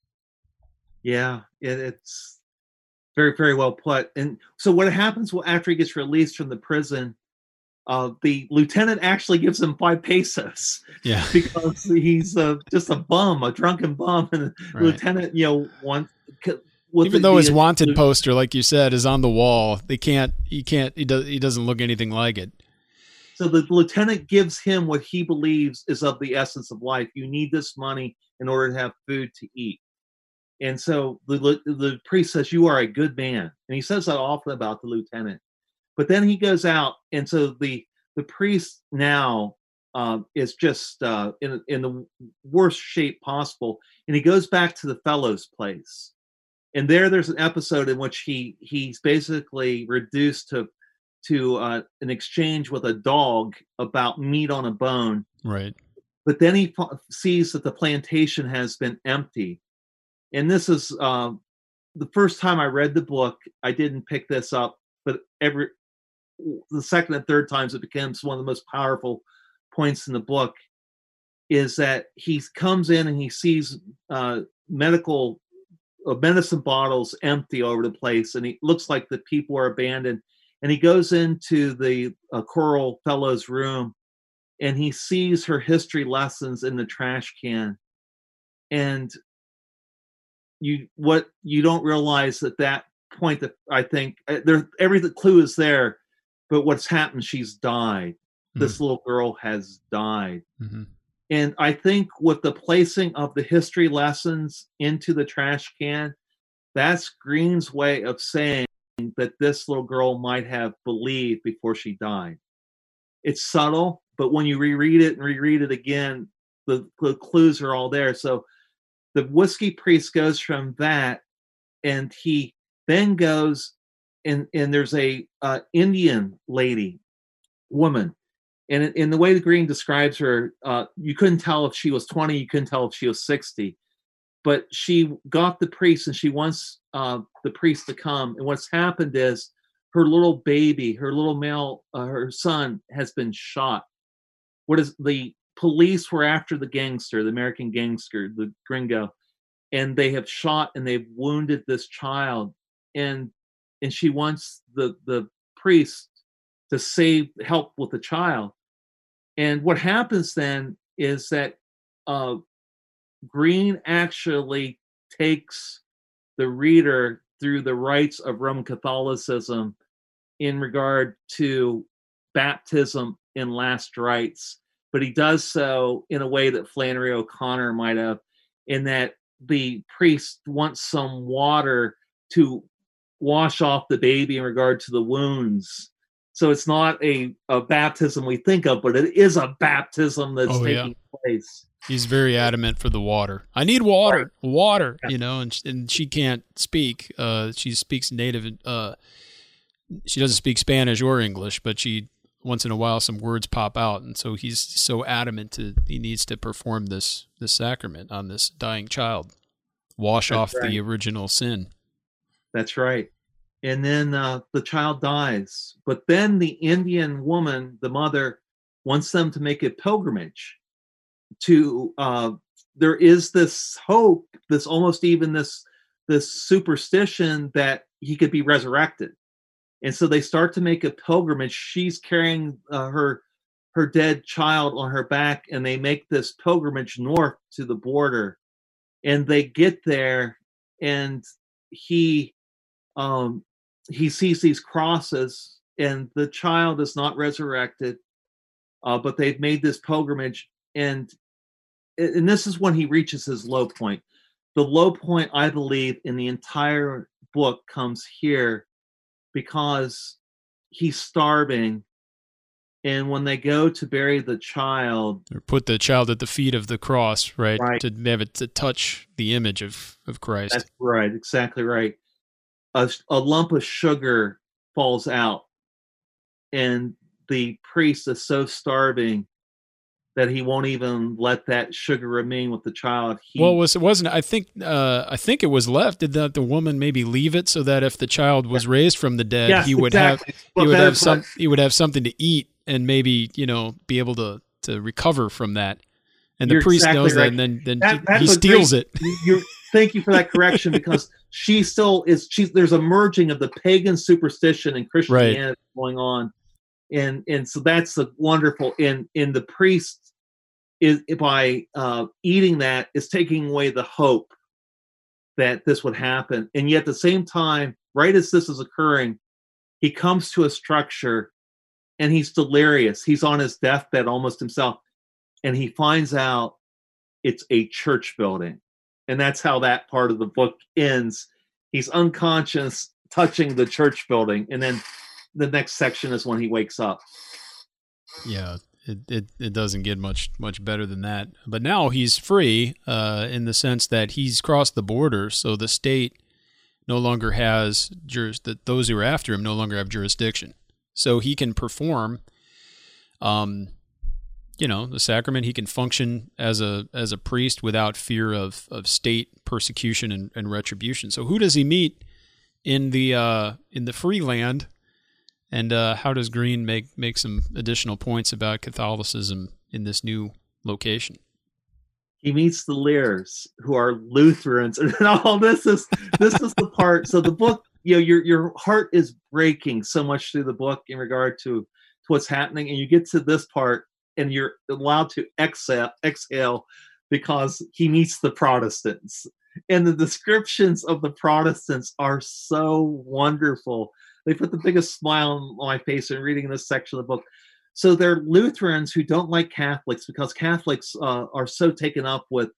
Yeah, it's very, very well put. And so what happens after he gets released from the prison, the lieutenant actually gives him 5 pesos. Yeah. Because he's just a bum, a drunken bum. And the lieutenant, even though his wanted poster, like you said, is on the wall, he doesn't look anything like it. So the lieutenant gives him what he believes is of the essence of life. You need this money in order to have food to eat. And so the priest says, you are a good man. And he says that often about the lieutenant. But then he goes out, and so the priest now is just in the worst shape possible. And he goes back to the fellow's place. And there's an episode in which he's basically reduced to an exchange with a dog about meat on a bone. Right. but then he sees that the plantation has been empty. And this is the first time I read the book, I didn't pick this up, but the second and third times it becomes one of the most powerful points in the book, is that he comes in and he sees medicine bottles empty over the place, and he looks like the people are abandoned. And he goes into the Choral Fellow's room, and he sees her history lessons in the trash can. And you don't realize at that point that I think every clue is there, but what's happened? She's died. Mm-hmm. This little girl has died. Mm-hmm. And I think with the placing of the history lessons into the trash can, that's Green's way of saying that this little girl might have believed before she died. It's subtle, but when you reread it again, the clues are all there. So the whiskey priest goes from that, and he then goes, and there's a Indian woman. And in the way that Green describes her, you couldn't tell if she was 20, you couldn't tell if she was 60. But she got the priest, and she wants the priest to come. And what's happened is her little baby, her little male, her son has been shot. The police were after the gangster, the American gangster, the gringo, and they have shot and they've wounded this child. And she wants the priest to help with the child. And what happens then is that Green actually takes the reader through the rites of Roman Catholicism in regard to baptism and last rites, but he does so in a way that Flannery O'Connor might have, in that the priest wants some water to wash off the baby in regard to the wounds. So it's not a baptism we think of, but it is a baptism that's taking place. He's very adamant for the water. I need water, water, and she can't speak. She speaks native. She doesn't speak Spanish or English, but once in a while some words pop out, and so he's so adamant he needs to perform this sacrament on this dying child, wash off the original sin. That's right. And then the child dies, but then the Indian woman, the mother, wants them to make a pilgrimage to. There is this hope, this almost even this superstition that he could be resurrected. And so they start to make a pilgrimage. She's carrying her dead child on her back, and they make this pilgrimage north to the border. And they get there, and he sees these crosses, and the child is not resurrected, but they've made this pilgrimage. And this is when he reaches his low point. The low point, I believe, in the entire book comes here, because he's starving, and when they go to bury the child, or put the child at the feet of the cross, right. To have it to touch the image of Christ. That's right, exactly right. A lump of sugar falls out, and the priest is so starving that he won't even let that sugar remain with the child. I think it was left. Did the woman maybe leave it so that if the child was raised from the dead, he would have something to eat, and maybe be able to recover from that. And the priest knows that, and then he steals it. Thank you for that correction, because she still is. There's a merging of the pagan superstition and Christianity going on. And so that's the wonderful. In the priest is by eating that is taking away the hope that this would happen. And yet at the same time, right as this is occurring, he comes to a structure, and he's delirious. He's on his deathbed almost himself, and he finds out it's a church building. And that's how that part of the book ends. He's unconscious, touching the church building, and then the next section is when he wakes up. Yeah, it doesn't get much better than that. But now he's free in the sense that he's crossed the border, so the state no longer has those who are after him no longer have jurisdiction. So he can perform, the sacrament. He can function as a priest without fear of state persecution and retribution. So who does he meet in the free land, and how does Green make some additional points about Catholicism in this new location? He meets the Lears, who are Lutherans, and all this is the part. So the book, your heart is breaking so much through the book in regard to what's happening, and you get to this part, and you're allowed to exhale because he meets the Protestants, and the descriptions of the Protestants are so wonderful. They put the biggest smile on my face in reading this section of the book. So they're Lutherans who don't like Catholics because Catholics are so taken up with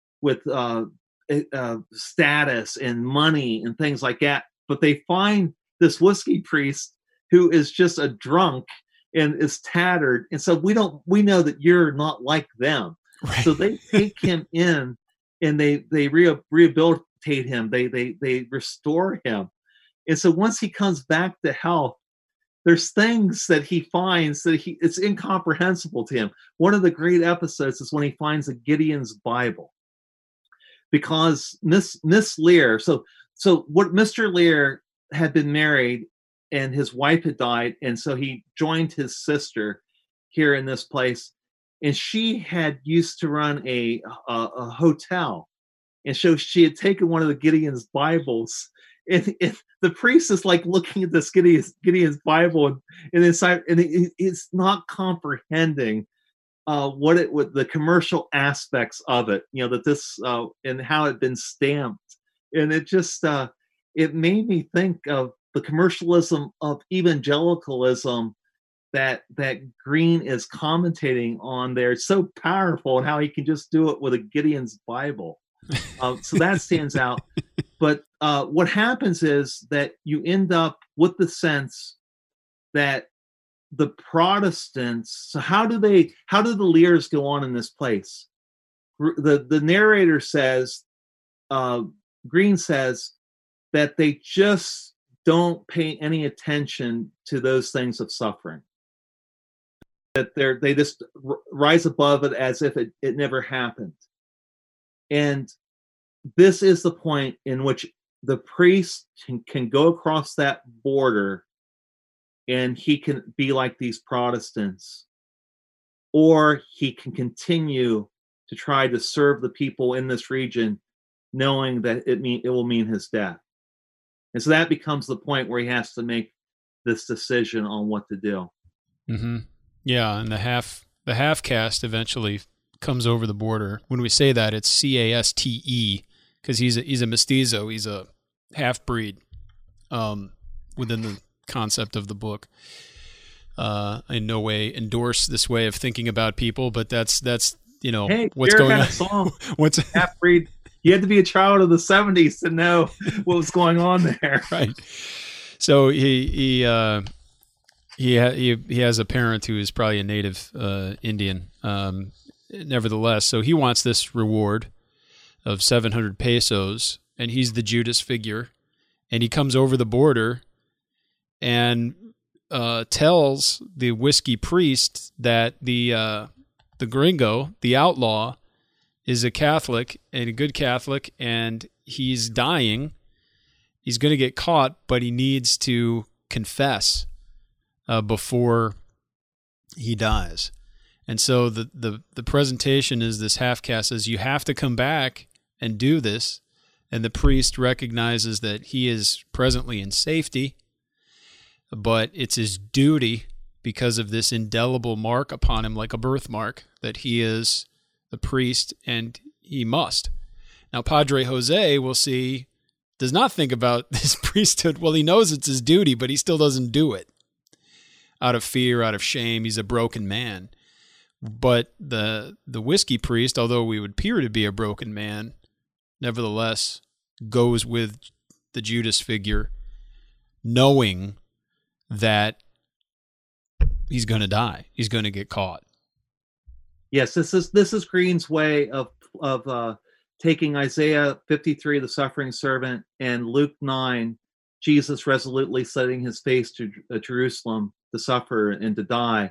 status and money and things like that. But they find this whiskey priest who is just a drunk and is tattered, and so we know that you're not like them. Right. So they take him in, and they rehabilitate him. They restore him, and so once he comes back to health, there's things that he finds that it's incomprehensible to him. One of the great episodes is when he finds a Gideon's Bible, because Miss Lear. So what Mr. Lear had been married, and his wife had died, and so he joined his sister here in this place, and she had used to run a hotel, and so she had taken one of the Gideon's Bibles. And the priest is like looking at this Gideon's Bible, and inside, and it's not comprehending what the commercial aspects of it, that this and how it had been stamped, and it just it made me think of the commercialism of evangelicalism that Green is commentating on there. It's so powerful, and how he can just do it with a Gideon's Bible. So that stands out. But what happens is that you end up with the sense that the Protestants. So how do the Lears go on in this place? The narrator says, Green says, that they just don't pay any attention to those things of suffering. That they just rise above it as if it never happened. And this is the point in which the priest can go across that border, and he can be like these Protestants, or he can continue to try to serve the people in this region, knowing that it will mean his death. And so that becomes the point where he has to make this decision on what to do. Mm-hmm. Yeah, and the half caste eventually comes over the border. When we say that, it's CASTE, because he's a mestizo, he's a half breed within the concept of the book. In no way endorse this way of thinking about people, but that's hey, what's going on. Song. What's half breed? You had to be a child of the 70s to know what was going on there. Right. So he has a parent who is probably a native Indian. Nevertheless, so he wants this reward of 700 pesos, and he's the Judas figure, and he comes over the border and tells the whiskey priest that the gringo, the outlaw, is a Catholic and a good Catholic, and he's dying. He's going to get caught, but he needs to confess before he dies. And so the presentation is this half-caste says, you have to come back and do this. And the priest recognizes that he is presently in safety, but it's his duty, because of this indelible mark upon him, like a birthmark, that he is the priest and he must. Now, Padre Jose, we'll see, does not think about this priesthood. Well, he knows it's his duty, but he still doesn't do it. Out of fear, out of shame, he's a broken man. But the whiskey priest, although we would appear to be a broken man, nevertheless goes with the Judas figure, knowing that he's going to die. He's going to get caught. Yes, this is Green's way of taking Isaiah 53, the suffering servant, and Luke 9, Jesus resolutely setting his face to Jerusalem to suffer and to die,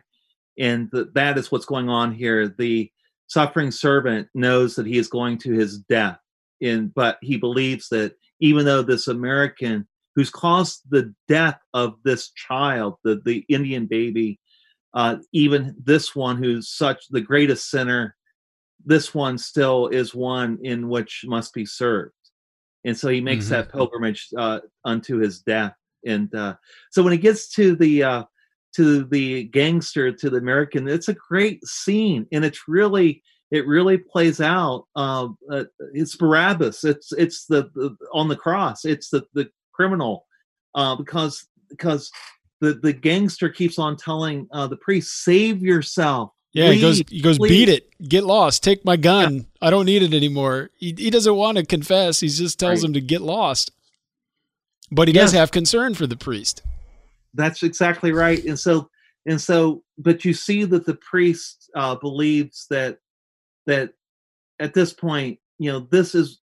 And that is what's going on here. The suffering servant knows that he is going to his death, but he believes that even though this American who's caused the death of this child, the Indian baby, even this one who's such the greatest sinner, this one still is one in which must be served. And so he makes that pilgrimage unto his death. And so when he gets to the gangster, to the American, it's a great scene, and it really plays out. It's Barabbas. It's the on the cross. It's the criminal, because the gangster keeps on telling the priest, "Save yourself." Yeah, Please, he goes, please. beat it, get lost, take my gun. Yeah. I don't need it anymore. He doesn't want to confess. He just tells him to get lost. But he does have concern for the priest. That's exactly right. And so, but you see that the priest believes that at this point, this is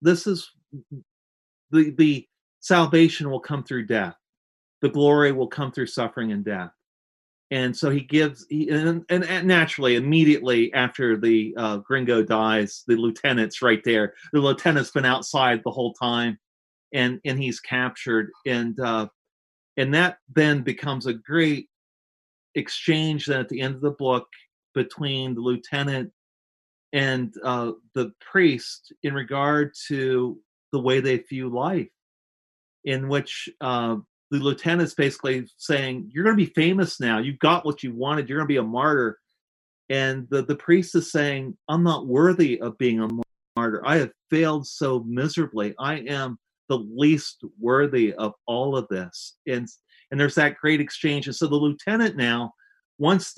the salvation will come through death. The glory will come through suffering and death. And so he gives, and naturally, immediately after the gringo dies, the lieutenant's right there. The lieutenant's been outside the whole time, and he's captured, and that then becomes a great exchange then at the end of the book between the lieutenant and the priest in regard to the way they view life, in which the lieutenant's basically saying, "You're going to be famous now. You've got what you wanted. You're going to be a martyr." And the priest is saying, "I'm not worthy of being a martyr. I have failed so miserably. I am the least worthy of all of this." And there's that great exchange. And so the lieutenant now wants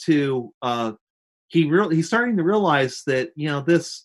he's starting to realize that, this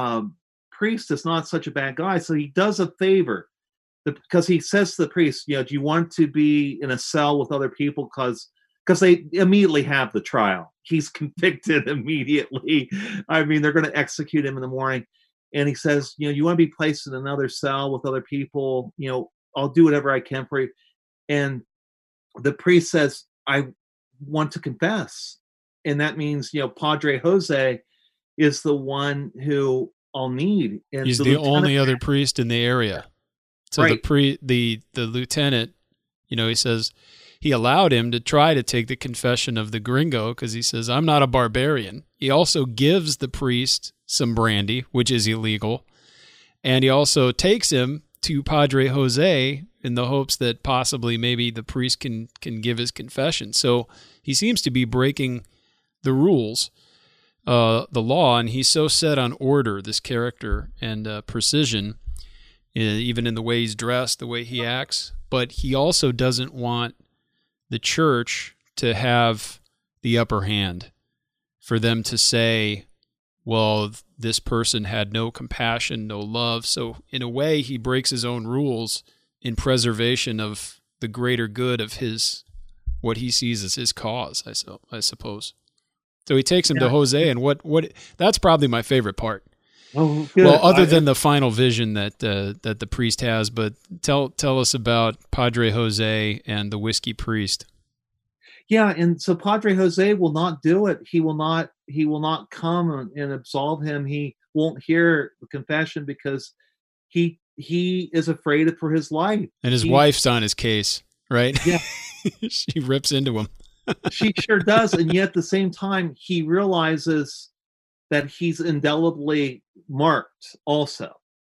priest is not such a bad guy. So he does a favor. Because he says to the priest, do you want to be in a cell with other people? Because they immediately have the trial. He's convicted immediately. I mean, they're going to execute him in the morning. And he says, you want to be placed in another cell with other people? I'll do whatever I can for you. And the priest says, I want to confess. And that means, Padre Jose is the one who I'll need. And he's the only other priest in the area. So right. the lieutenant, he says he allowed him to try to take the confession of the gringo because he says, I'm not a barbarian. He also gives the priest some brandy, which is illegal. And he also takes him to Padre Jose in the hopes that possibly maybe the priest can give his confession. So he seems to be breaking the rules, the law, and he's so set on order, this character, and precision, even in the way he's dressed, the way he acts. But he also doesn't want the church to have the upper hand, for them to say, well, this person had no compassion, no love. So in a way, he breaks his own rules in preservation of the greater good of what he sees as his cause, I suppose. So he takes him to Jose, and what that's probably my favorite part. Oh, good. Well, other than the final vision that the priest has, but tell us about Padre Jose and the whiskey priest. Yeah, and so Padre Jose will not do it. He will not come and absolve him. He won't hear the confession because he is afraid for his life. And his wife's on his case, right? Yeah. She rips into him. She sure does, and yet at the same time, he realizes that he's indelibly marked also.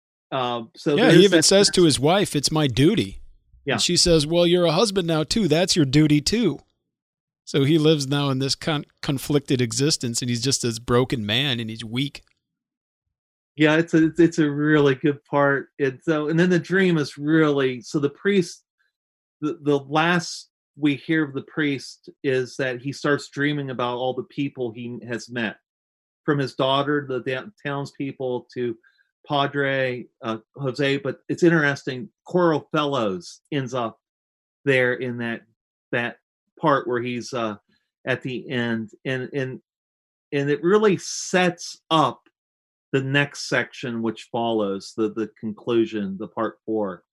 He even says to his wife, "It's my duty." Yeah. And she says, "Well, you're a husband now too. That's your duty too." So he lives now in this conflicted existence, and he's just this broken man, and he's weak. Yeah, it's a really good part. And then the dream is really, so the priest, the last we hear of the priest is that he starts dreaming about all the people he has met, from his daughter, the townspeople, to Padre Jose. But it's interesting, Choral Fellows ends up there in that part where he's at the end, and it really sets up the next section, which follows the conclusion, the part 4.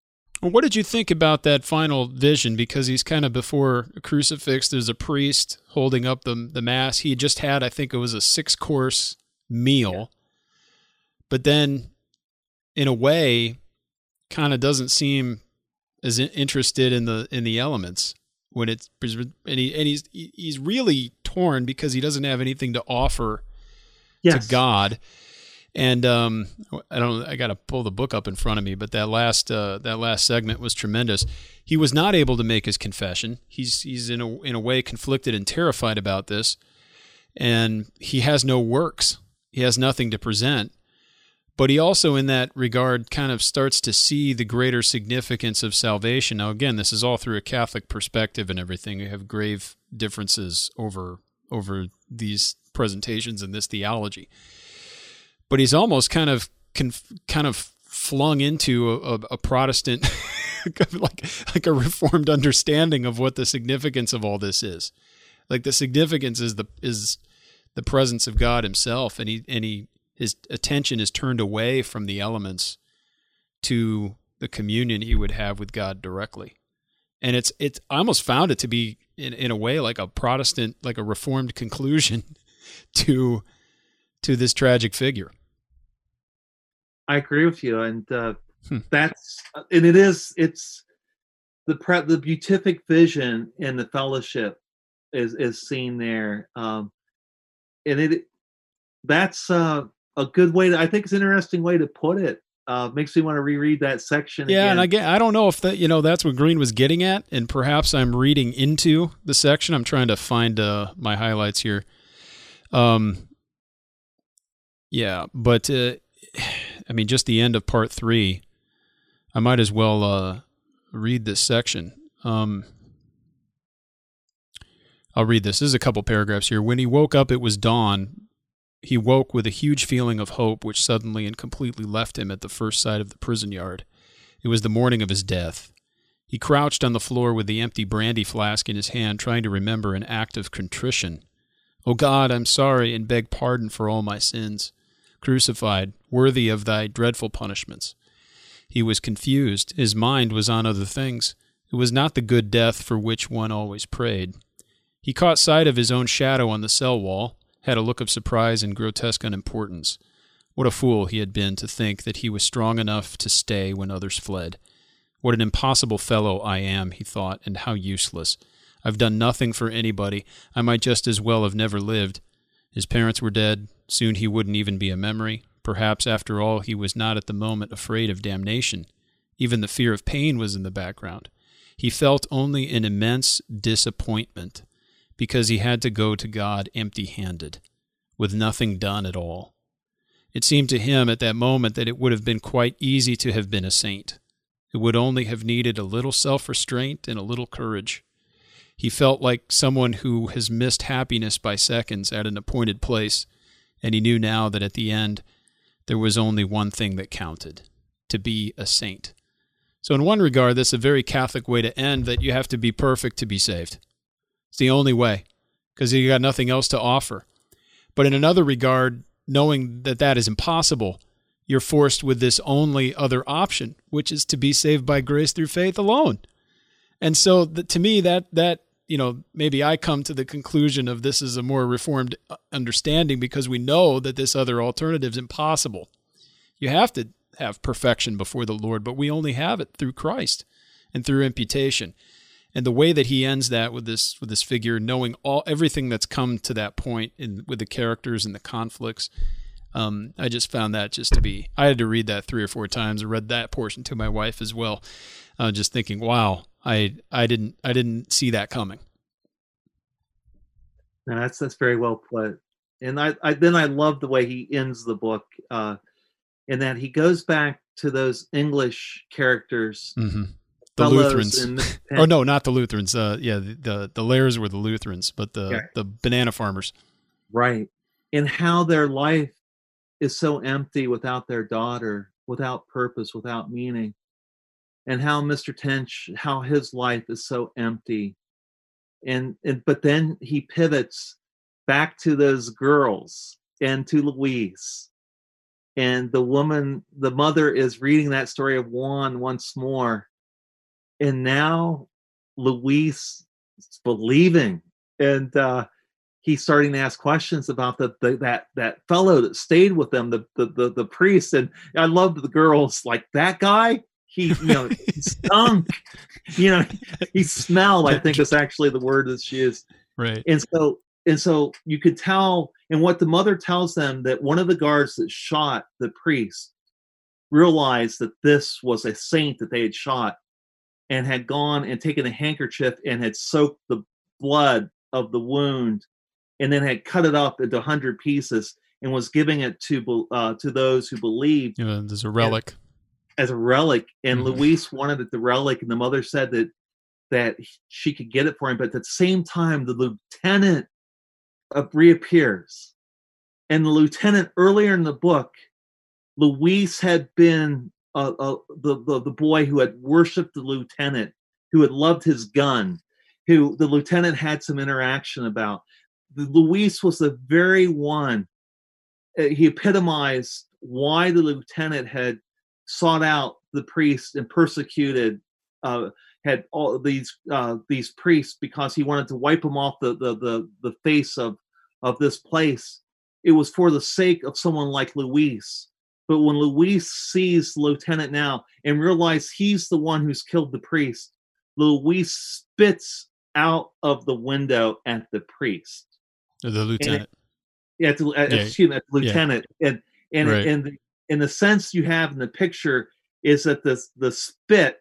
Well, what did you think about that final vision? Because he's kind of before a crucifix. There's a priest holding up the mass. He just had, I think it was a 6-course meal, yeah. But then, in a way, kind of doesn't seem as interested in the elements when it's and he's really torn because he doesn't have anything to offer to God. And I got to pull the book up in front of me, but that last segment was tremendous. He was not able to make his confession. He's in a way conflicted and terrified about this, and he has no works. He has nothing to present. But he also, in that regard, kind of starts to see the greater significance of salvation. Now, again, this is all through a Catholic perspective and everything. We have grave differences over these presentations and this theology. But he's almost kind of flung into a Protestant, like a Reformed understanding of what the significance of all this is. Like the significance is the presence of God Himself, and his attention is turned away from the elements to the communion he would have with God directly. And it's I almost found it to be in a way like a Protestant, like a Reformed conclusion to this tragic figure. I agree with you, and it's the beatific vision in the fellowship is seen there, and that's a good way to. I think it's an interesting way to put it. Makes me want to reread that section. Yeah, again. And I don't know if that's what Green was getting at, and perhaps I'm reading into the section. I'm trying to find my highlights here. Yeah, but I mean, just the end of part 3. I might as well read this section. I'll read this. This is a couple paragraphs here. When he woke up, it was dawn. He woke with a huge feeling of hope, which suddenly and completely left him at the first sight of the prison yard. It was the morning of his death. He crouched on the floor with the empty brandy flask in his hand, trying to remember an act of contrition. "O God, I'm sorry and beg pardon for all my sins. Crucified, worthy of thy dreadful punishments." He was confused. His mind was on other things. It was not the good death for which one always prayed. He caught sight of his own shadow on the cell wall, had a look of surprise and grotesque unimportance. What a fool he had been to think that he was strong enough to stay when others fled. What an impossible fellow I am, he thought, and how useless. I've done nothing for anybody. I might just as well have never lived. His parents were dead. Soon he wouldn't even be a memory. Perhaps, after all, he was not at the moment afraid of damnation. Even the fear of pain was in the background. He felt only an immense disappointment, because he had to go to God empty-handed, with nothing done at all. It seemed to him at that moment that it would have been quite easy to have been a saint. It would only have needed a little self-restraint and a little courage. He felt like someone who has missed happiness by seconds at an appointed place, and he knew now that at the end there was only one thing that counted: to be a saint. So in one regard, that's a very Catholic way to end, that you have to be perfect to be saved. It's the only way, because you got nothing else to offer. But in another regard, knowing that that is impossible, you're forced with this only other option, which is to be saved by grace through faith alone. And so to me, that maybe I come to the conclusion of this is a more Reformed understanding, because we know that this other alternative is impossible. You have to have perfection before the Lord, but we only have it through Christ and through imputation. And the way that he ends that with this figure, knowing everything that's come to that point with the characters and the conflicts, I just found that just to be. I had to read that 3 or 4 times. I read that portion to my wife as well, just thinking, wow, I didn't see that coming. No, that's very well put. And I love the way he ends the book, in that he goes back to those English characters. Mm-hmm. The Lutherans. Oh no, not the Lutherans. The Lairs were the Lutherans, but the banana farmers. Right. And how their life is so empty without their daughter, without purpose, without meaning. And how Mr. Tench, how his life is so empty. But then he pivots back to those girls and to Louise. And the mother is reading that story of Juan once more. And now Luis is believing, and he's starting to ask questions about that fellow that stayed with them, the priest. And I loved the girls, like, that guy, he stunk, he smelled, I think is actually the word that she is. Right. And so you could tell, and what the mother tells them, that one of the guards that shot the priest realized that this was a saint that they had shot, and had gone and taken a handkerchief and had soaked the blood of the wound, and then had cut it up into 100 pieces and was giving it to those who believed. There's a relic. As a relic. And Mhm. Luis wanted it, the relic, and the mother said that she could get it for him. But at the same time, the lieutenant reappears. And the lieutenant, earlier in the book, Luis had been the boy who had worshipped the lieutenant, who had loved his gun, who the lieutenant had some interaction about. Luis was the very one. He epitomized why the lieutenant had sought out the priest and persecuted, had all these priests, because he wanted to wipe them off the face of this place. It was for the sake of someone like Luis. But when Luis sees the lieutenant now and realizes he's the one who's killed the priest, Luis spits out of the window at the priest. The lieutenant. Excuse me, at the lieutenant. And Right. in the sense you have in the picture is that the spit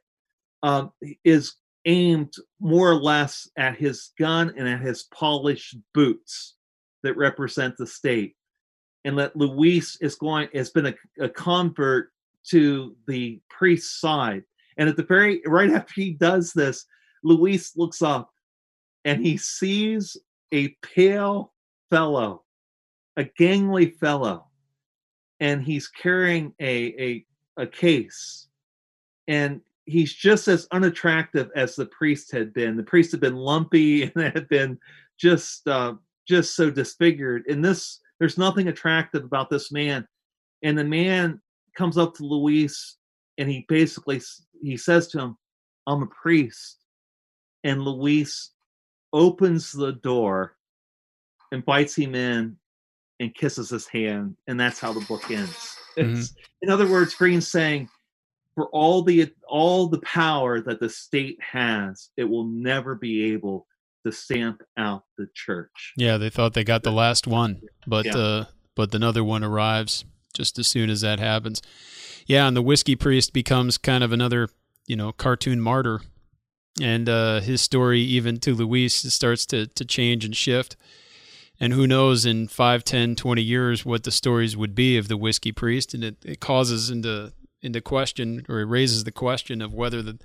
is aimed more or less at his gun and at his polished boots that represent the state. And that Luis has been a convert to the priest's side. And at the right after he does this, Luis looks up and he sees a pale fellow, a gangly fellow, and he's carrying a case. And he's just as unattractive as the priest had been. The priest had been lumpy and had been just so disfigured. And there's nothing attractive about this man. And the man comes up to Luis and he says to him, "I'm a priest." And Luis opens the door, invites him in, and kisses his hand. And that's how the book ends. Mm-hmm. In other words, Green's saying, for all the power that the state has, it will never be able to stamp out the church. Yeah, they thought they got the last one, but another one arrives just as soon as that happens. Yeah, and the whiskey priest becomes kind of another, cartoon martyr, and his story, even to Luis, starts to change and shift. And who knows in 5, 10, 20 years what the stories would be of the whiskey priest, and it causes into question, or it raises the question of whether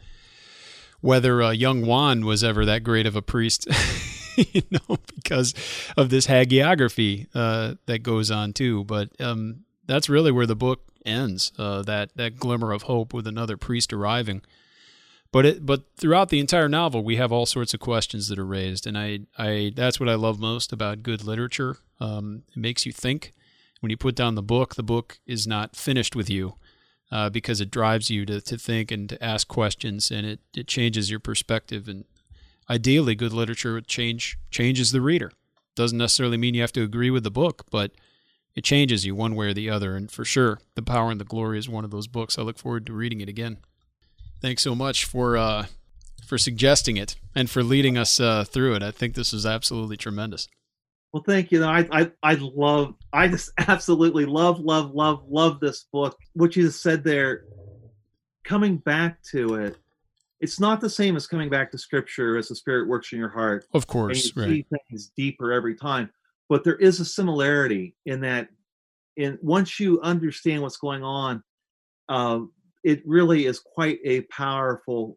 young Juan was ever that great of a priest, because of this hagiography that goes on too. But that's really where the book ends, that glimmer of hope with another priest arriving. But throughout the entire novel, we have all sorts of questions that are raised, and I that's what I love most about good literature. It makes you think. When you put down the book is not finished with you. Because it drives you to think and to ask questions, and it changes your perspective. And ideally, good literature changes the reader. Doesn't necessarily mean you have to agree with the book, but it changes you one way or the other. And for sure, The Power and the Glory is one of those books. I look forward to reading it again. Thanks so much for suggesting it and for leading us through it. I think this is absolutely tremendous. Well, thank you. I just absolutely love this book. What you just said there, coming back to it, it's not the same as coming back to Scripture as the Spirit works in your heart. Of course, and you see things deeper every time. But there is a similarity in that. Once you understand what's going on, it really is quite a powerful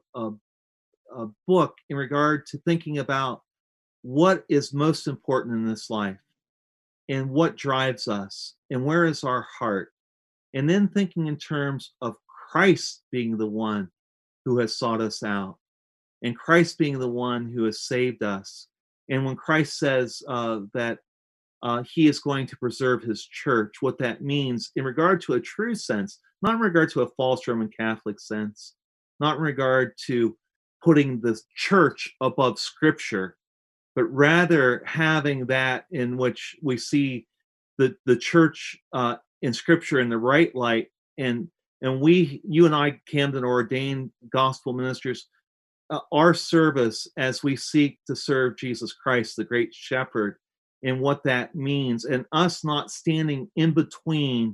book in regard to thinking about what is most important in this life and what drives us and where is our heart. And then thinking in terms of Christ being the one who has sought us out and Christ being the one who has saved us. And when Christ says that he is going to preserve his church, what that means in regard to a true sense, not in regard to a false Roman Catholic sense, not in regard to putting the church above Scripture, but rather having that in which we see the church in Scripture in the right light, and you and I, Camden, ordained gospel ministers, our service as we seek to serve Jesus Christ, the great shepherd, and what that means, and us not standing in between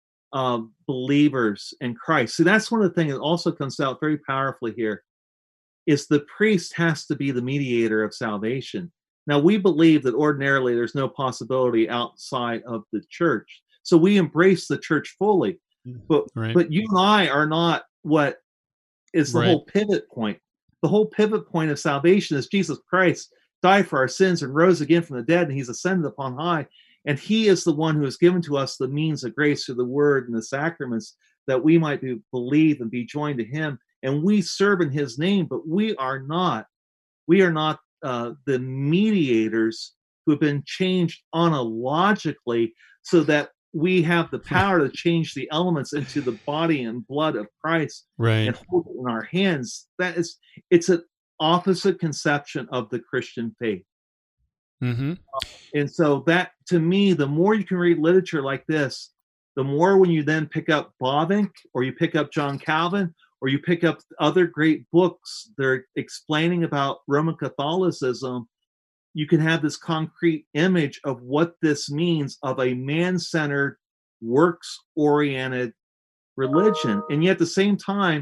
believers and Christ. So that's one of the things that also comes out very powerfully here, is the priest has to be the mediator of salvation. Now, we believe that ordinarily there's no possibility outside of the church. So we embrace the church fully. But you and I are not what is the whole pivot point. The whole pivot point of salvation is Jesus Christ died for our sins and rose again from the dead, and he's ascended upon high. And he is the one who has given to us the means of grace through the word and the sacraments, that we might believe and be joined to him. And we serve in his name, but we are not the mediators who have been changed ontologically so that we have the power to change the elements into the body and blood of Christ and hold it in our hands. It's an opposite conception of the Christian faith. Mm-hmm. And so that, to me, the more you can read literature like this, the more when you then pick up Bavinck, or you pick up John Calvin, or you pick up other great books that are explaining about Roman Catholicism, you can have this concrete image of what this means of a man-centered, works-oriented religion. And yet at the same time,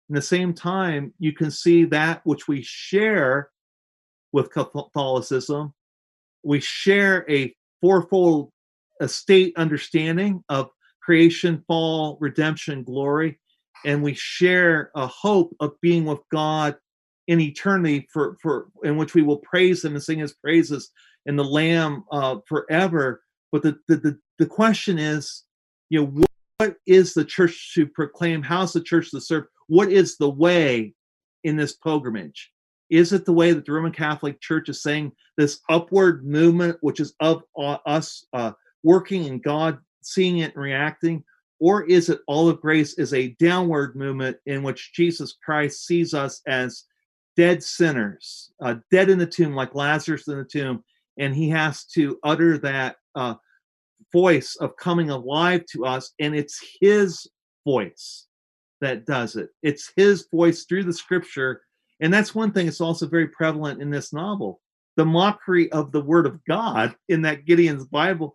you can see that which we share with Catholicism. We share a fourfold estate understanding of creation, fall, redemption, glory, and we share a hope of being with God in eternity, for in which we will praise him and sing his praises in the Lamb forever. But the question is, what is the church to proclaim? How's the church to serve? What is the way in this pilgrimage? Is it the way that the Roman Catholic Church is saying, this upward movement, which is of us working and God seeing it and reacting? Or is it all of grace is a downward movement in which Jesus Christ sees us as dead sinners, dead in the tomb, like Lazarus in the tomb, and he has to utter that voice of coming alive to us, and it's his voice that does it. It's his voice through the Scripture. And that's one thing that's also very prevalent in this novel. The mockery of the word of God in that Gideon's Bible,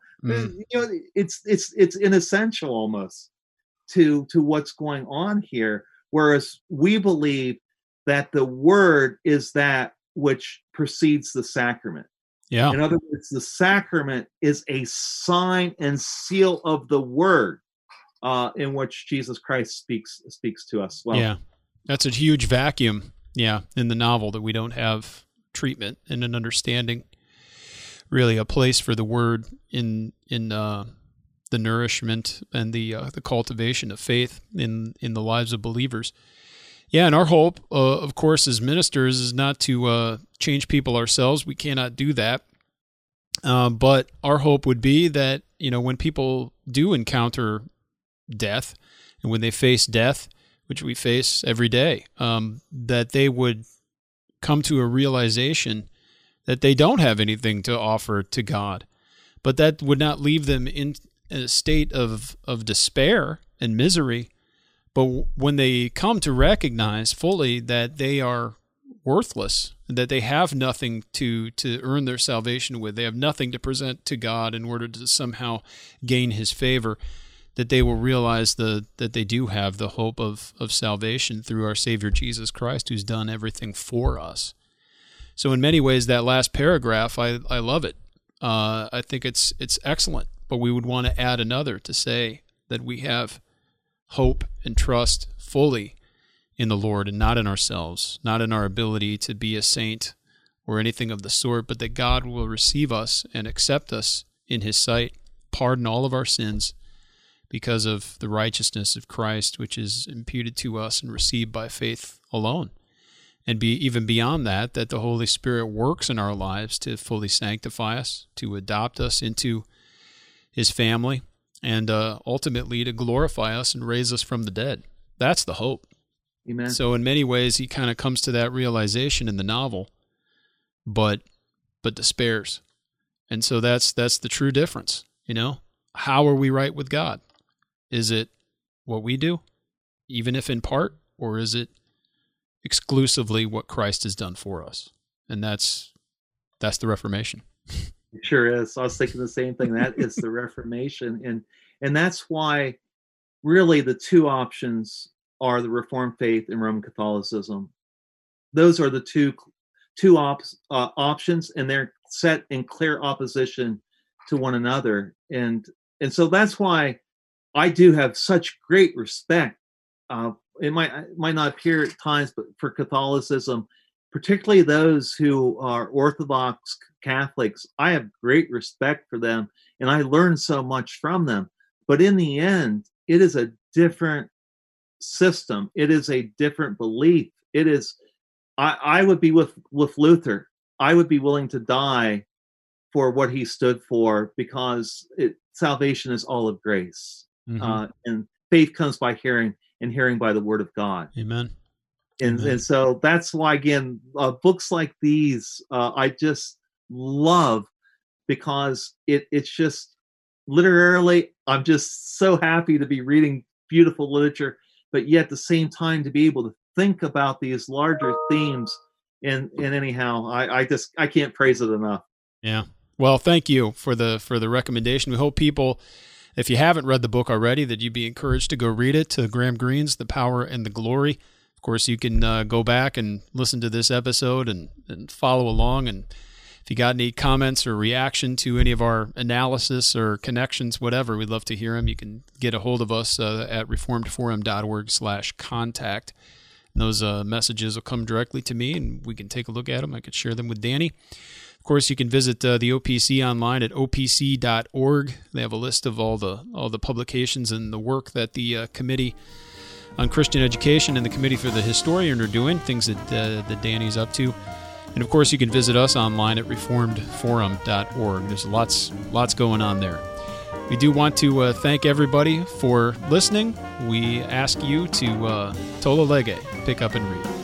it's inessential almost to what's going on here. Whereas we believe that the word is that which precedes the sacrament. Yeah. In other words, the sacrament is a sign and seal of the word in which Jesus Christ speaks to us. Well, yeah, that's a huge vacuum. Yeah, in the novel, that we don't have treatment and an understanding, really a place for the word in the nourishment and the cultivation of faith in the lives of believers. Yeah, and our hope, of course, as ministers, is not to change people ourselves. We cannot do that. But our hope would be that, when people do encounter death, and when they face death, which we face every day, that they would come to a realization that they don't have anything to offer to God. But that would not leave them in a state of despair and misery. But when they come to recognize fully that they are worthless, that they have nothing to earn their salvation with, they have nothing to present to God in order to somehow gain his favor, that they will realize that they do have the hope of salvation through our Savior Jesus Christ, who's done everything for us. So in many ways, that last paragraph, I love it. I think it's excellent, but we would want to add another to say that we have hope and trust fully in the Lord and not in ourselves, not in our ability to be a saint or anything of the sort, but that God will receive us and accept us in his sight, pardon all of our sins, because of the righteousness of Christ, which is imputed to us and received by faith alone. And even beyond that the Holy Spirit works in our lives to fully sanctify us, to adopt us into his family, and ultimately to glorify us and raise us from the dead. That's the hope. Amen. So in many ways, he kind of comes to that realization in the novel, but despairs. And so that's the true difference. How are we right with God? Is it what we do, even if in part, or is it exclusively what Christ has done for us? And that's the Reformation. It sure is. I was thinking the same thing. That is the Reformation, and that's why really the two options are the Reformed faith and Roman Catholicism. Those are the two options, and they're set in clear opposition to one another. And so that's why I do have such great respect. It might not appear at times, but for Catholicism, particularly those who are Orthodox Catholics, I have great respect for them, and I learn so much from them. But in the end, it is a different system. It is a different belief. It is. I would be with Luther. I would be willing to die for what he stood for, because salvation is all of grace, and faith comes by hearing, and hearing by the word of God. Amen. And so that's why, again, books like these I just love, because it's just literally, I'm just so happy to be reading beautiful literature, but yet at the same time to be able to think about these larger themes. And anyhow, I can't praise it enough. Yeah. Well, thank you for the recommendation. We hope people, if you haven't read the book already, that you'd be encouraged to go read it, to Graham Greene's The Power and the Glory. Of course, you can go back and listen to this episode and follow along. And if you got any comments or reaction to any of our analysis or connections, whatever, we'd love to hear them. You can get a hold of us at reformedforum.org/contact. And those messages will come directly to me, and we can take a look at them. I could share them with Danny. Of course, you can visit the OPC online at opc.org. They have a list of all the publications and the work that the Committee on Christian Education and the Committee for the Historian are doing, things that Danny's up to. And of course, you can visit us online at reformedforum.org. There's lots going on there. We do want to thank everybody for listening. We ask you to tolle lege, pick up and read.